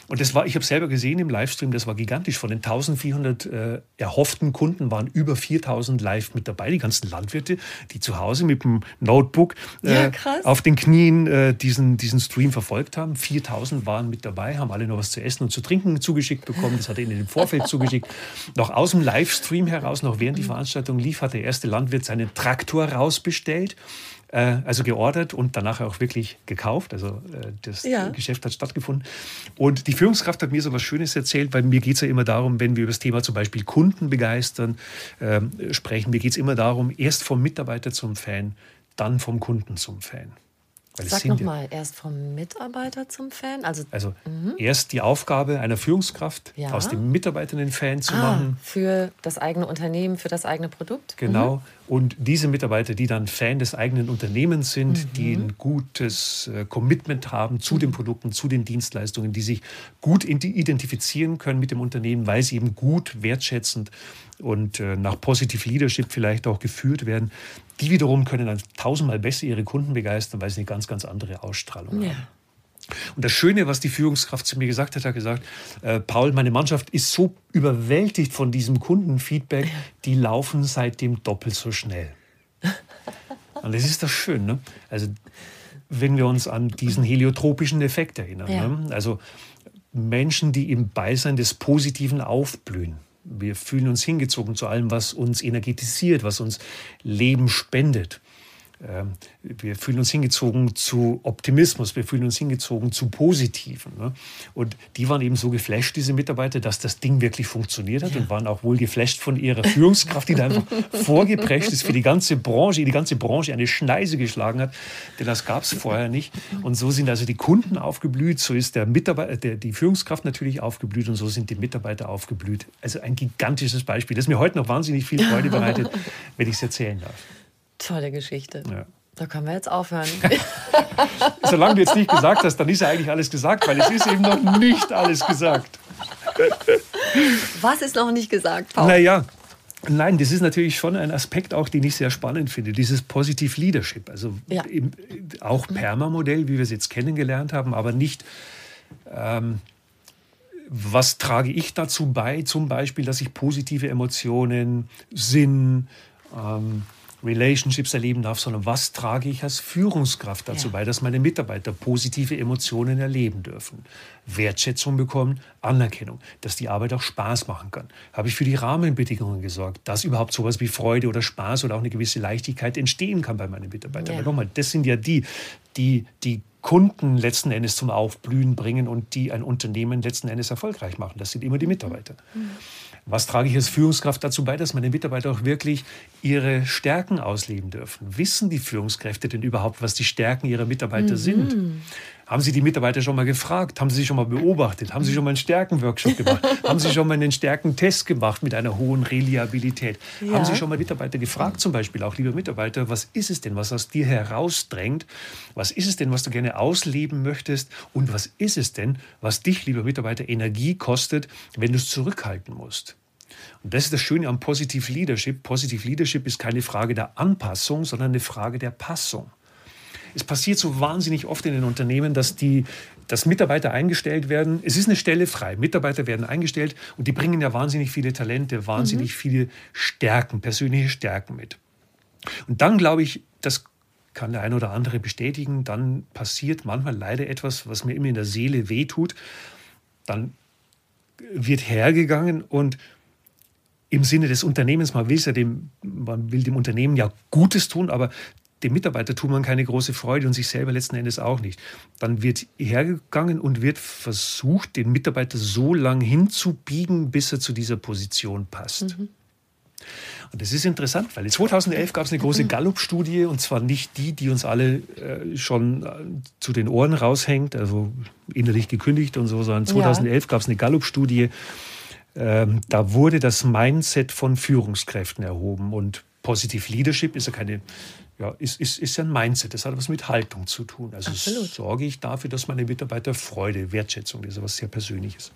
Und das war, ich habe selber gesehen im Livestream, das war gigantisch. Von den eintausendvierhundert äh, erhofften Kunden waren über viertausend live mit dabei. Die ganzen Landwirte, die zu Hause mit dem Notebook äh, ja, krass. auf den Knien äh, diesen, diesen Stream verfolgt haben. viertausend waren mit dabei, haben alle noch was zu essen und zu trinken zugeschickt bekommen. Das hat er ihnen im Vorfeld zugeschickt. Noch aus dem Livestream heraus, noch während die Veranstaltung lief, hat der erste Landwirt seinen Traktor rausbestellt. Also geordert und danach auch wirklich gekauft. Also das ja. Geschäft hat stattgefunden. Und die Führungskraft hat mir so was Schönes erzählt, weil mir geht es ja immer darum, wenn wir über das Thema zum Beispiel Kunden begeistern äh, sprechen, mir geht es immer darum, erst vom Mitarbeiter zum Fan, dann vom Kunden zum Fan. Weil Sag nochmal, ja, erst vom Mitarbeiter zum Fan? Also, also mhm. erst die Aufgabe einer Führungskraft, ja. aus dem Mitarbeiter einen Fan zu ah, machen. Für das eigene Unternehmen, für das eigene Produkt? Genau. Mhm. Und diese Mitarbeiter, die dann Fan des eigenen Unternehmens sind, mhm. die ein gutes äh, Commitment haben zu mhm. den Produkten, zu den Dienstleistungen, die sich gut identifizieren können mit dem Unternehmen, weil sie eben gut, wertschätzend und äh, nach Positive Leadership vielleicht auch geführt werden, die wiederum können dann tausendmal besser ihre Kunden begeistern, weil sie eine ganz, ganz andere Ausstrahlung ja. haben. Und das Schöne, was die Führungskraft zu mir gesagt hat, hat gesagt, äh, Paul, meine Mannschaft ist so überwältigt von diesem Kundenfeedback, die laufen seitdem doppelt so schnell. Und das ist doch schön, ne? Also wenn wir uns an diesen heliotropischen Effekt erinnern. Ja. Ne? Also Menschen, die im Beisein des Positiven aufblühen. Wir fühlen uns hingezogen zu allem, was uns energetisiert, was uns Leben spendet. Wir fühlen uns hingezogen zu Optimismus, wir fühlen uns hingezogen zu Positiven. Und die waren eben so geflasht, diese Mitarbeiter, dass das Ding wirklich funktioniert hat, ja. und waren auch wohl geflasht von ihrer Führungskraft, die da einfach vorgeprescht ist, für die ganze Branche, die ganze Branche eine Schneise geschlagen hat, denn das gab es vorher nicht. Und so sind also die Kunden aufgeblüht, so ist der Mitarbeiter, der, die Führungskraft natürlich aufgeblüht und so sind die Mitarbeiter aufgeblüht. Also ein gigantisches Beispiel, das mir heute noch wahnsinnig viel Freude bereitet, wenn ich es erzählen darf. Tolle Geschichte. Ja. Da können wir jetzt aufhören. Solange du jetzt nicht gesagt hast, dann ist ja eigentlich alles gesagt, weil es ist eben noch nicht alles gesagt. Was ist noch nicht gesagt, Paul? Naja, nein, das ist natürlich schon ein Aspekt auch, den ich sehr spannend finde, dieses Positive Leadership. Also ja. im, auch PERMA-Modell, wie wir es jetzt kennengelernt haben, aber nicht, ähm, was trage ich dazu bei, zum Beispiel, dass ich positive Emotionen, Sinn, ähm, Relationships erleben darf, sondern was trage ich als Führungskraft dazu ja. bei, dass meine Mitarbeiter positive Emotionen erleben dürfen, Wertschätzung bekommen, Anerkennung, dass die Arbeit auch Spaß machen kann. Habe ich für die Rahmenbedingungen gesorgt, dass überhaupt sowas wie Freude oder Spaß oder auch eine gewisse Leichtigkeit entstehen kann bei meinen Mitarbeitern. Ja. Weil nochmal, das sind ja die, die die Kunden letzten Endes zum Aufblühen bringen und die ein Unternehmen letzten Endes erfolgreich machen. Das sind immer die Mitarbeiter. Mhm. Was trage ich als Führungskraft dazu bei, dass meine Mitarbeiter auch wirklich ihre Stärken ausleben dürfen? Wissen die Führungskräfte denn überhaupt, was die Stärken ihrer Mitarbeiter mhm. sind? Haben Sie die Mitarbeiter schon mal gefragt? Haben Sie sie schon mal beobachtet? Haben Sie schon mal einen Stärkenworkshop gemacht? Haben Sie schon mal einen Stärkentest gemacht mit einer hohen Reliabilität? Ja. Haben Sie schon mal Mitarbeiter gefragt, zum Beispiel auch, lieber Mitarbeiter, was ist es denn, was aus dir herausdrängt? Was ist es denn, was du gerne ausleben möchtest? Und was ist es denn, was dich, lieber Mitarbeiter, Energie kostet, wenn du es zurückhalten musst? Und das ist das Schöne am Positive Leadership. Positive Leadership ist keine Frage der Anpassung, sondern eine Frage der Passung. Es passiert so wahnsinnig oft in den Unternehmen, dass, die, dass Mitarbeiter eingestellt werden. Es ist eine Stelle frei. Mitarbeiter werden eingestellt und die bringen ja wahnsinnig viele Talente, wahnsinnig mhm. viele Stärken, persönliche Stärken mit. Und dann glaube ich, das kann der eine oder andere bestätigen, dann passiert manchmal leider etwas, was mir immer in der Seele wehtut. Dann wird hergegangen und im Sinne des Unternehmens, man will ja dem, man will dem Unternehmen ja Gutes tun, aber dem Mitarbeiter tut man keine große Freude und sich selber letzten Endes auch nicht. Dann wird hergegangen und wird versucht, den Mitarbeiter so lang hinzubiegen, bis er zu dieser Position passt. Mhm. Und das ist interessant, weil zweitausendelf gab es eine große Gallup-Studie, und zwar nicht die, die uns alle äh, schon äh, zu den Ohren raushängt, also innerlich gekündigt und so, sondern zweitausendelf ja. gab es eine Gallup-Studie, ähm, da wurde das Mindset von Führungskräften erhoben, und Positive Leadership ist ja keine, ja, ist, ist, ist ja ein Mindset, das hat was mit Haltung zu tun. Also Absolut. sorge ich dafür, dass meine Mitarbeiter Freude, Wertschätzung, das ist was sehr Persönliches.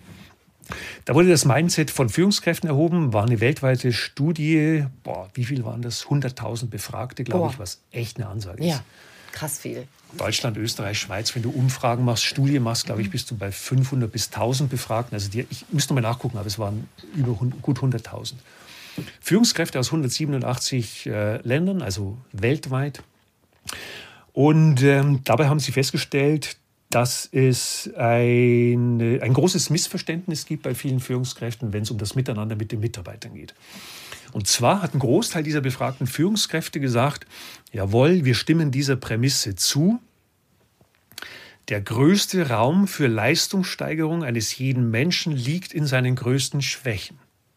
Da wurde das Mindset von Führungskräften erhoben, war eine weltweite Studie, boah, wie viel waren das? hunderttausend Befragte, glaube ich, was echt eine Ansage ist. Ja. Krass viel. Deutschland, Österreich, Schweiz, wenn du Umfragen machst, Studien machst, glaube ich, bist du bei fünfhundert bis tausend Befragten. Also die, ich müsste mal nachgucken, aber es waren über gut hunderttausend. Führungskräfte aus hundertsiebenundachtzig äh, Ländern, also weltweit. Und ähm, dabei haben sie festgestellt, dass es ein, ein großes Missverständnis gibt bei vielen Führungskräften, wenn es um das Miteinander mit den Mitarbeitern geht. Und zwar hat ein Großteil dieser befragten Führungskräfte gesagt, jawohl, wir stimmen dieser Prämisse zu. Der größte Raum für Leistungssteigerung eines jeden Menschen liegt in seinen größten Schwächen.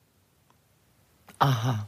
Aha.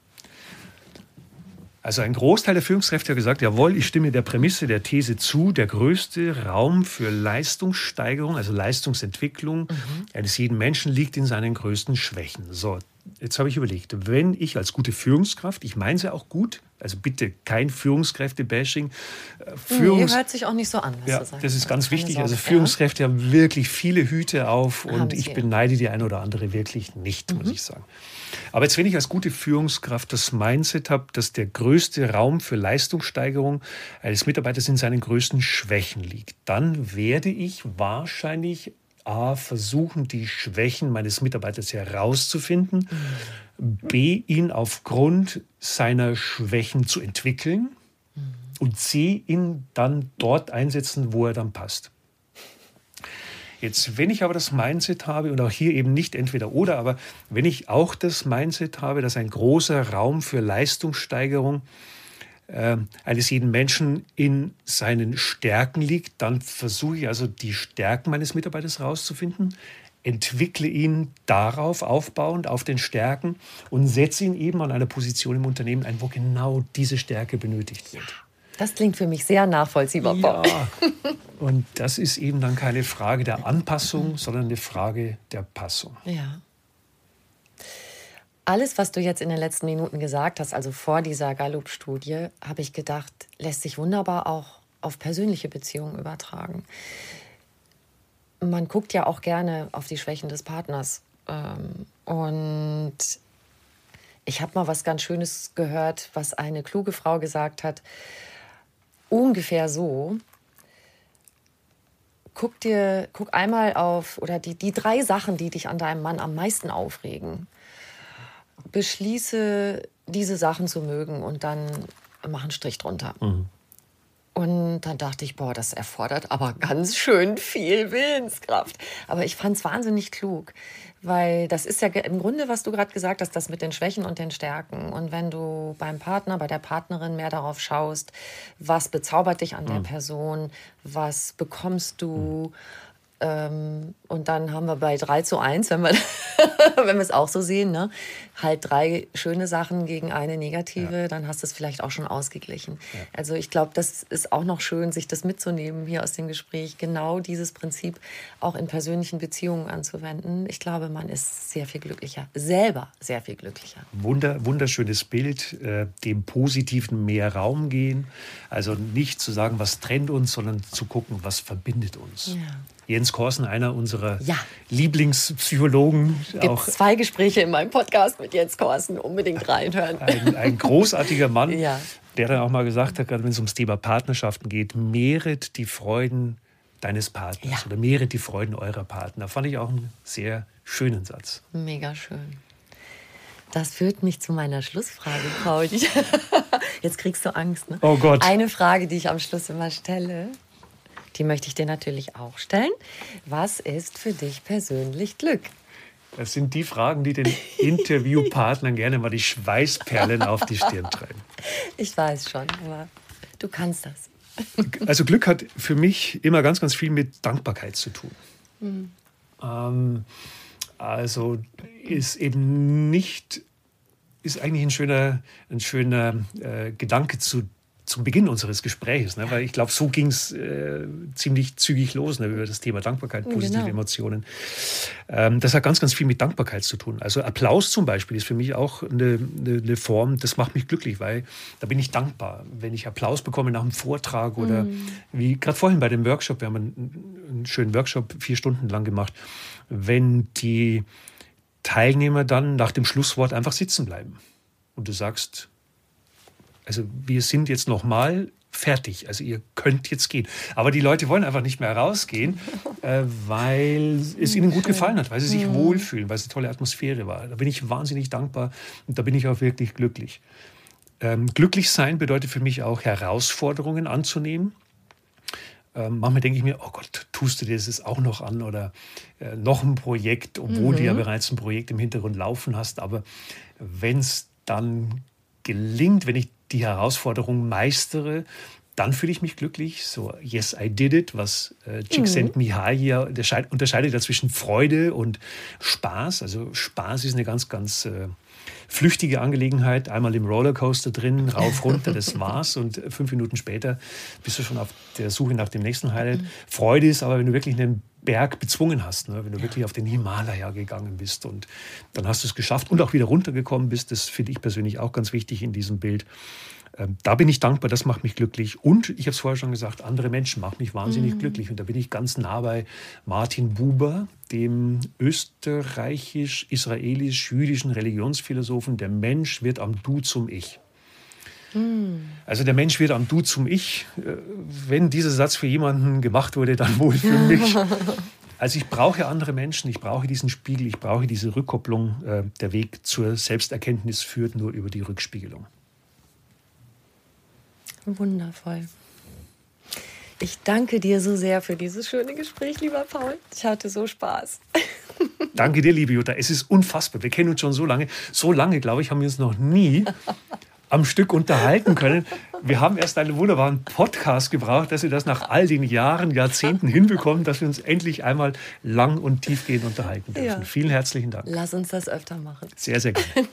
Also ein Großteil der Führungskräfte hat gesagt, jawohl, ich stimme der Prämisse, der These zu, der größte Raum für Leistungssteigerung, also Leistungsentwicklung mhm. eines jeden Menschen liegt in seinen größten Schwächen. So, jetzt habe ich überlegt, wenn ich als gute Führungskraft, ich meine es ja auch gut, also bitte kein Führungskräfte-Bashing. Führungs- nee, hört sich auch nicht so an, was ja, du sagst. das ist ganz Keine wichtig. Sorge. Also Führungskräfte ja. haben wirklich viele Hüte auf Haben und sie, ich ja. beneide die eine oder andere wirklich nicht, muss Mhm. ich sagen. Aber jetzt, wenn ich als gute Führungskraft das Mindset habe, dass der größte Raum für Leistungssteigerung eines Mitarbeiters in seinen größten Schwächen liegt, dann werde ich wahrscheinlich A, versuchen, die Schwächen meines Mitarbeiters herauszufinden, mhm. B, ihn aufgrund seiner Schwächen zu entwickeln mhm. und C, ihn dann dort einsetzen, wo er dann passt. Jetzt, wenn ich aber das Mindset habe, und auch hier eben nicht entweder oder, aber wenn ich auch das Mindset habe, dass ein großer Raum für Leistungssteigerung äh, eines jeden Menschen in seinen Stärken liegt, dann versuche ich also die Stärken meines Mitarbeiters herauszufinden, entwickle ihn darauf aufbauend, auf den Stärken und setze ihn eben an einer Position im Unternehmen ein, wo genau diese Stärke benötigt wird. Das klingt für mich sehr nachvollziehbar. Ja, und das ist eben dann keine Frage der Anpassung, sondern eine Frage der Passung. Ja. Alles, was du jetzt in den letzten Minuten gesagt hast, also vor dieser Gallup-Studie, habe ich gedacht, lässt sich wunderbar auch auf persönliche Beziehungen übertragen. Man guckt ja auch gerne auf die Schwächen des Partners. Und ich habe mal was ganz Schönes gehört, was eine kluge Frau gesagt hat. Ungefähr so: Guck dir, guck einmal auf, oder die, die drei Sachen, die dich an deinem Mann am meisten aufregen. Beschließe, diese Sachen zu mögen und dann mach einen Strich drunter. Mhm. Und dann dachte ich, boah, das erfordert aber ganz schön viel Willenskraft. Aber ich fand es wahnsinnig klug, weil das ist ja im Grunde, was du gerade gesagt hast, das mit den Schwächen und den Stärken. Und wenn du beim Partner, bei der Partnerin mehr darauf schaust, was bezaubert dich an der Person, was bekommst du, ähm, und dann haben wir bei drei zu eins, wenn wir, wenn wir es auch so sehen, ne? Halt drei schöne Sachen gegen eine negative, ja. Dann hast du es vielleicht auch schon ausgeglichen. Ja. Also ich glaube, das ist auch noch schön, sich das mitzunehmen hier aus dem Gespräch, genau dieses Prinzip auch in persönlichen Beziehungen anzuwenden. Ich glaube, man ist sehr viel glücklicher, selber sehr viel glücklicher. Wunder, wunderschönes Bild, äh, dem Positiven mehr Raum gehen. Also nicht zu sagen, was trennt uns, sondern zu gucken, was verbindet uns. Ja. Jens Korsen, einer unserer ja. Lieblingspsychologen. Es gibt auch zwei Gespräche in meinem Podcast mit Jens Korsen, unbedingt reinhören. Ein, ein großartiger Mann, ja. der dann auch mal gesagt hat, gerade wenn es ums Thema Partnerschaften geht, mehret die Freuden deines Partners ja. oder mehret die Freuden eurer Partner. Fand ich auch einen sehr schönen Satz. Mega schön. Das führt mich zu meiner Schlussfrage, Paul. Jetzt kriegst du Angst, ne? Oh Gott. Eine Frage, die ich am Schluss immer stelle, die möchte ich dir natürlich auch stellen. Was ist für dich persönlich Glück? Das sind die Fragen, die den Interviewpartnern gerne mal die Schweißperlen auf die Stirn treiben. Ich weiß schon, aber du kannst das. Also Glück hat für mich immer ganz, ganz viel mit Dankbarkeit zu tun. Mhm. Ähm, also ist eben nicht, ist eigentlich ein schöner, ein schöner äh, Gedanke zu zum Beginn unseres Gesprächs, ne? Weil ich glaube, so ging es äh, ziemlich zügig los, ne? Über das Thema Dankbarkeit, positive genau. Emotionen. Ähm, das hat ganz, ganz viel mit Dankbarkeit zu tun. Also Applaus zum Beispiel ist für mich auch eine, eine, eine Form, das macht mich glücklich, weil da bin ich dankbar. Wenn ich Applaus bekomme nach einem Vortrag oder mm. wie gerade vorhin bei dem Workshop, wir haben einen, einen schönen Workshop vier Stunden lang gemacht, wenn die Teilnehmer dann nach dem Schlusswort einfach sitzen bleiben und du sagst, also wir sind jetzt nochmal fertig. Also ihr könnt jetzt gehen. Aber die Leute wollen einfach nicht mehr rausgehen, äh, weil es ihnen gut gefallen hat, weil sie sich wohlfühlen, weil es eine tolle Atmosphäre war. Da bin ich wahnsinnig dankbar und da bin ich auch wirklich glücklich. Ähm, glücklich sein bedeutet für mich auch, Herausforderungen anzunehmen. Ähm, manchmal denke ich mir, oh Gott, tust du dir das auch noch an oder äh, noch ein Projekt, obwohl mhm. du ja bereits ein Projekt im Hintergrund laufen hast. Aber wenn es dann gelingt, wenn ich die Herausforderung meistere, dann fühle ich mich glücklich. So, yes, I did it, was äh, Csikszentmihalyi hier unterscheidet zwischen Freude und Spaß. Also Spaß ist eine ganz, ganz äh, flüchtige Angelegenheit. Einmal im Rollercoaster drin, rauf, runter, das war's. Und fünf Minuten später bist du schon auf der Suche nach dem nächsten Highlight. Mhm. Freude ist aber, wenn du wirklich einen Berg bezwungen hast, ne? Wenn du ja. wirklich auf den Himalaya gegangen bist und dann hast du es geschafft und auch wieder runtergekommen bist. Das finde ich persönlich auch ganz wichtig in diesem Bild. Ähm, da bin ich dankbar, das macht mich glücklich. Und ich habe es vorher schon gesagt, andere Menschen machen mich wahnsinnig mhm. glücklich. Und da bin ich ganz nah bei Martin Buber, dem österreichisch-israelisch-jüdischen Religionsphilosophen. Der Mensch wird am Du zum Ich. Mhm. Also der Mensch wird am Du zum Ich. Wenn dieser Satz für jemanden gemacht wurde, dann wohl für mich. Also ich brauche andere Menschen, ich brauche diesen Spiegel, ich brauche diese Rückkopplung. Der Weg zur Selbsterkenntnis führt nur über die Rückspiegelung. Wundervoll. Ich danke dir so sehr für dieses schöne Gespräch, lieber Paul. Ich hatte so Spaß. Danke dir, liebe Jutta. Es ist unfassbar. Wir kennen uns schon so lange. So lange, glaube ich, haben wir uns noch nie am Stück unterhalten können. Wir haben erst einen wunderbaren Podcast gebraucht, dass wir das nach all den Jahren, Jahrzehnten hinbekommen, dass wir uns endlich einmal lang und tiefgehend unterhalten dürfen. Ja. Vielen herzlichen Dank. Lass uns das öfter machen. Sehr, sehr gerne.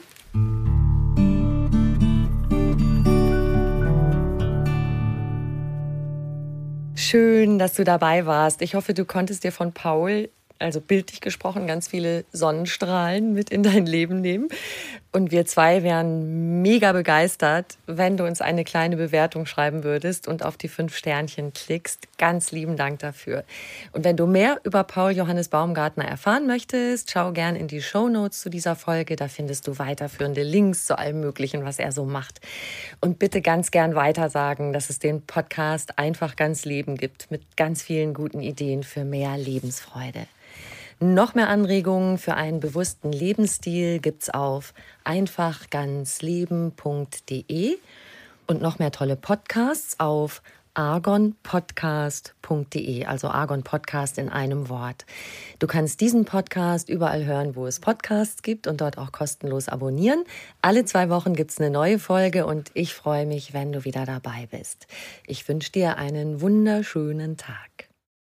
Schön, dass du dabei warst. Ich hoffe, du konntest dir von Paul, also bildlich gesprochen, ganz viele Sonnenstrahlen mit in dein Leben nehmen. Und wir zwei wären mega begeistert, wenn du uns eine kleine Bewertung schreiben würdest und auf die fünf Sternchen klickst. Ganz lieben Dank dafür. Und wenn du mehr über Paul Johannes Baumgartner erfahren möchtest, schau gern in die Shownotes zu dieser Folge. Da findest du weiterführende Links zu allem Möglichen, was er so macht. Und bitte ganz gern weitersagen, dass es den Podcast Einfach ganz Leben gibt, mit ganz vielen guten Ideen für mehr Lebensfreude. Noch mehr Anregungen für einen bewussten Lebensstil gibt's auf einfach ganz leben punkt de und noch mehr tolle Podcasts auf argon podcast punkt de, also Argon Podcast in einem Wort. Du kannst diesen Podcast überall hören, wo es Podcasts gibt und dort auch kostenlos abonnieren. Alle zwei Wochen gibt's eine neue Folge und ich freue mich, wenn du wieder dabei bist. Ich wünsche dir einen wunderschönen Tag.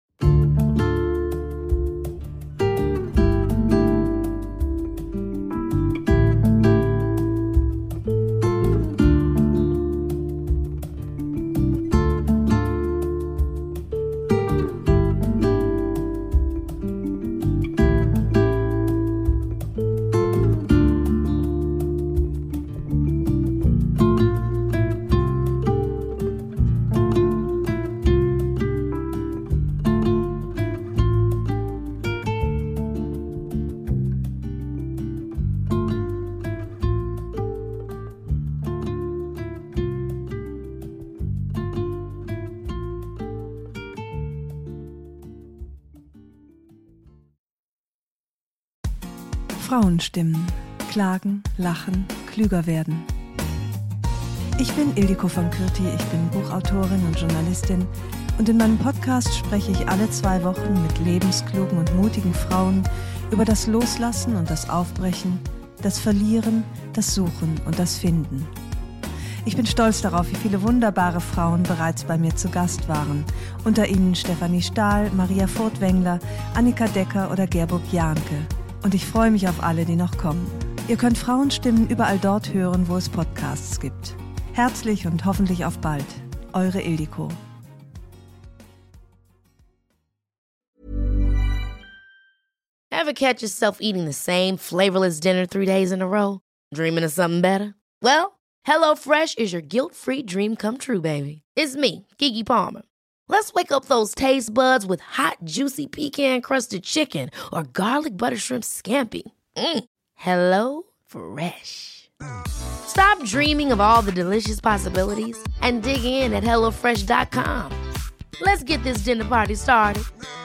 Frauenstimmen. Klagen, lachen, klüger werden. Ich bin Ildiko von Kürti, ich bin Buchautorin und Journalistin und in meinem Podcast spreche ich alle zwei Wochen mit lebensklugen und mutigen Frauen über das Loslassen und das Aufbrechen, das Verlieren, das Suchen und das Finden. Ich bin stolz darauf, wie viele wunderbare Frauen bereits bei mir zu Gast waren. Unter ihnen Stefanie Stahl, Maria Furtwängler, Annika Decker oder Gerburg Jahnke. Und ich freue mich auf alle, die noch kommen. Ihr könnt Frauenstimmen überall dort hören, wo es Podcasts gibt. Herzlich und hoffentlich auf bald. Eure Ildiko. Ever catch yourself eating the same flavorless dinner three days in a row? Dreaming of something better? Well, HelloFresh is your guilt-free dream come true, baby. It's me, Keke Palmer. Let's wake up those taste buds with hot, juicy pecan-crusted chicken or garlic butter shrimp scampi. Mm. Hello Fresh. Stop Stop dreaming of all the delicious possibilities and dig in at hello fresh dot com. Let's get this dinner party started.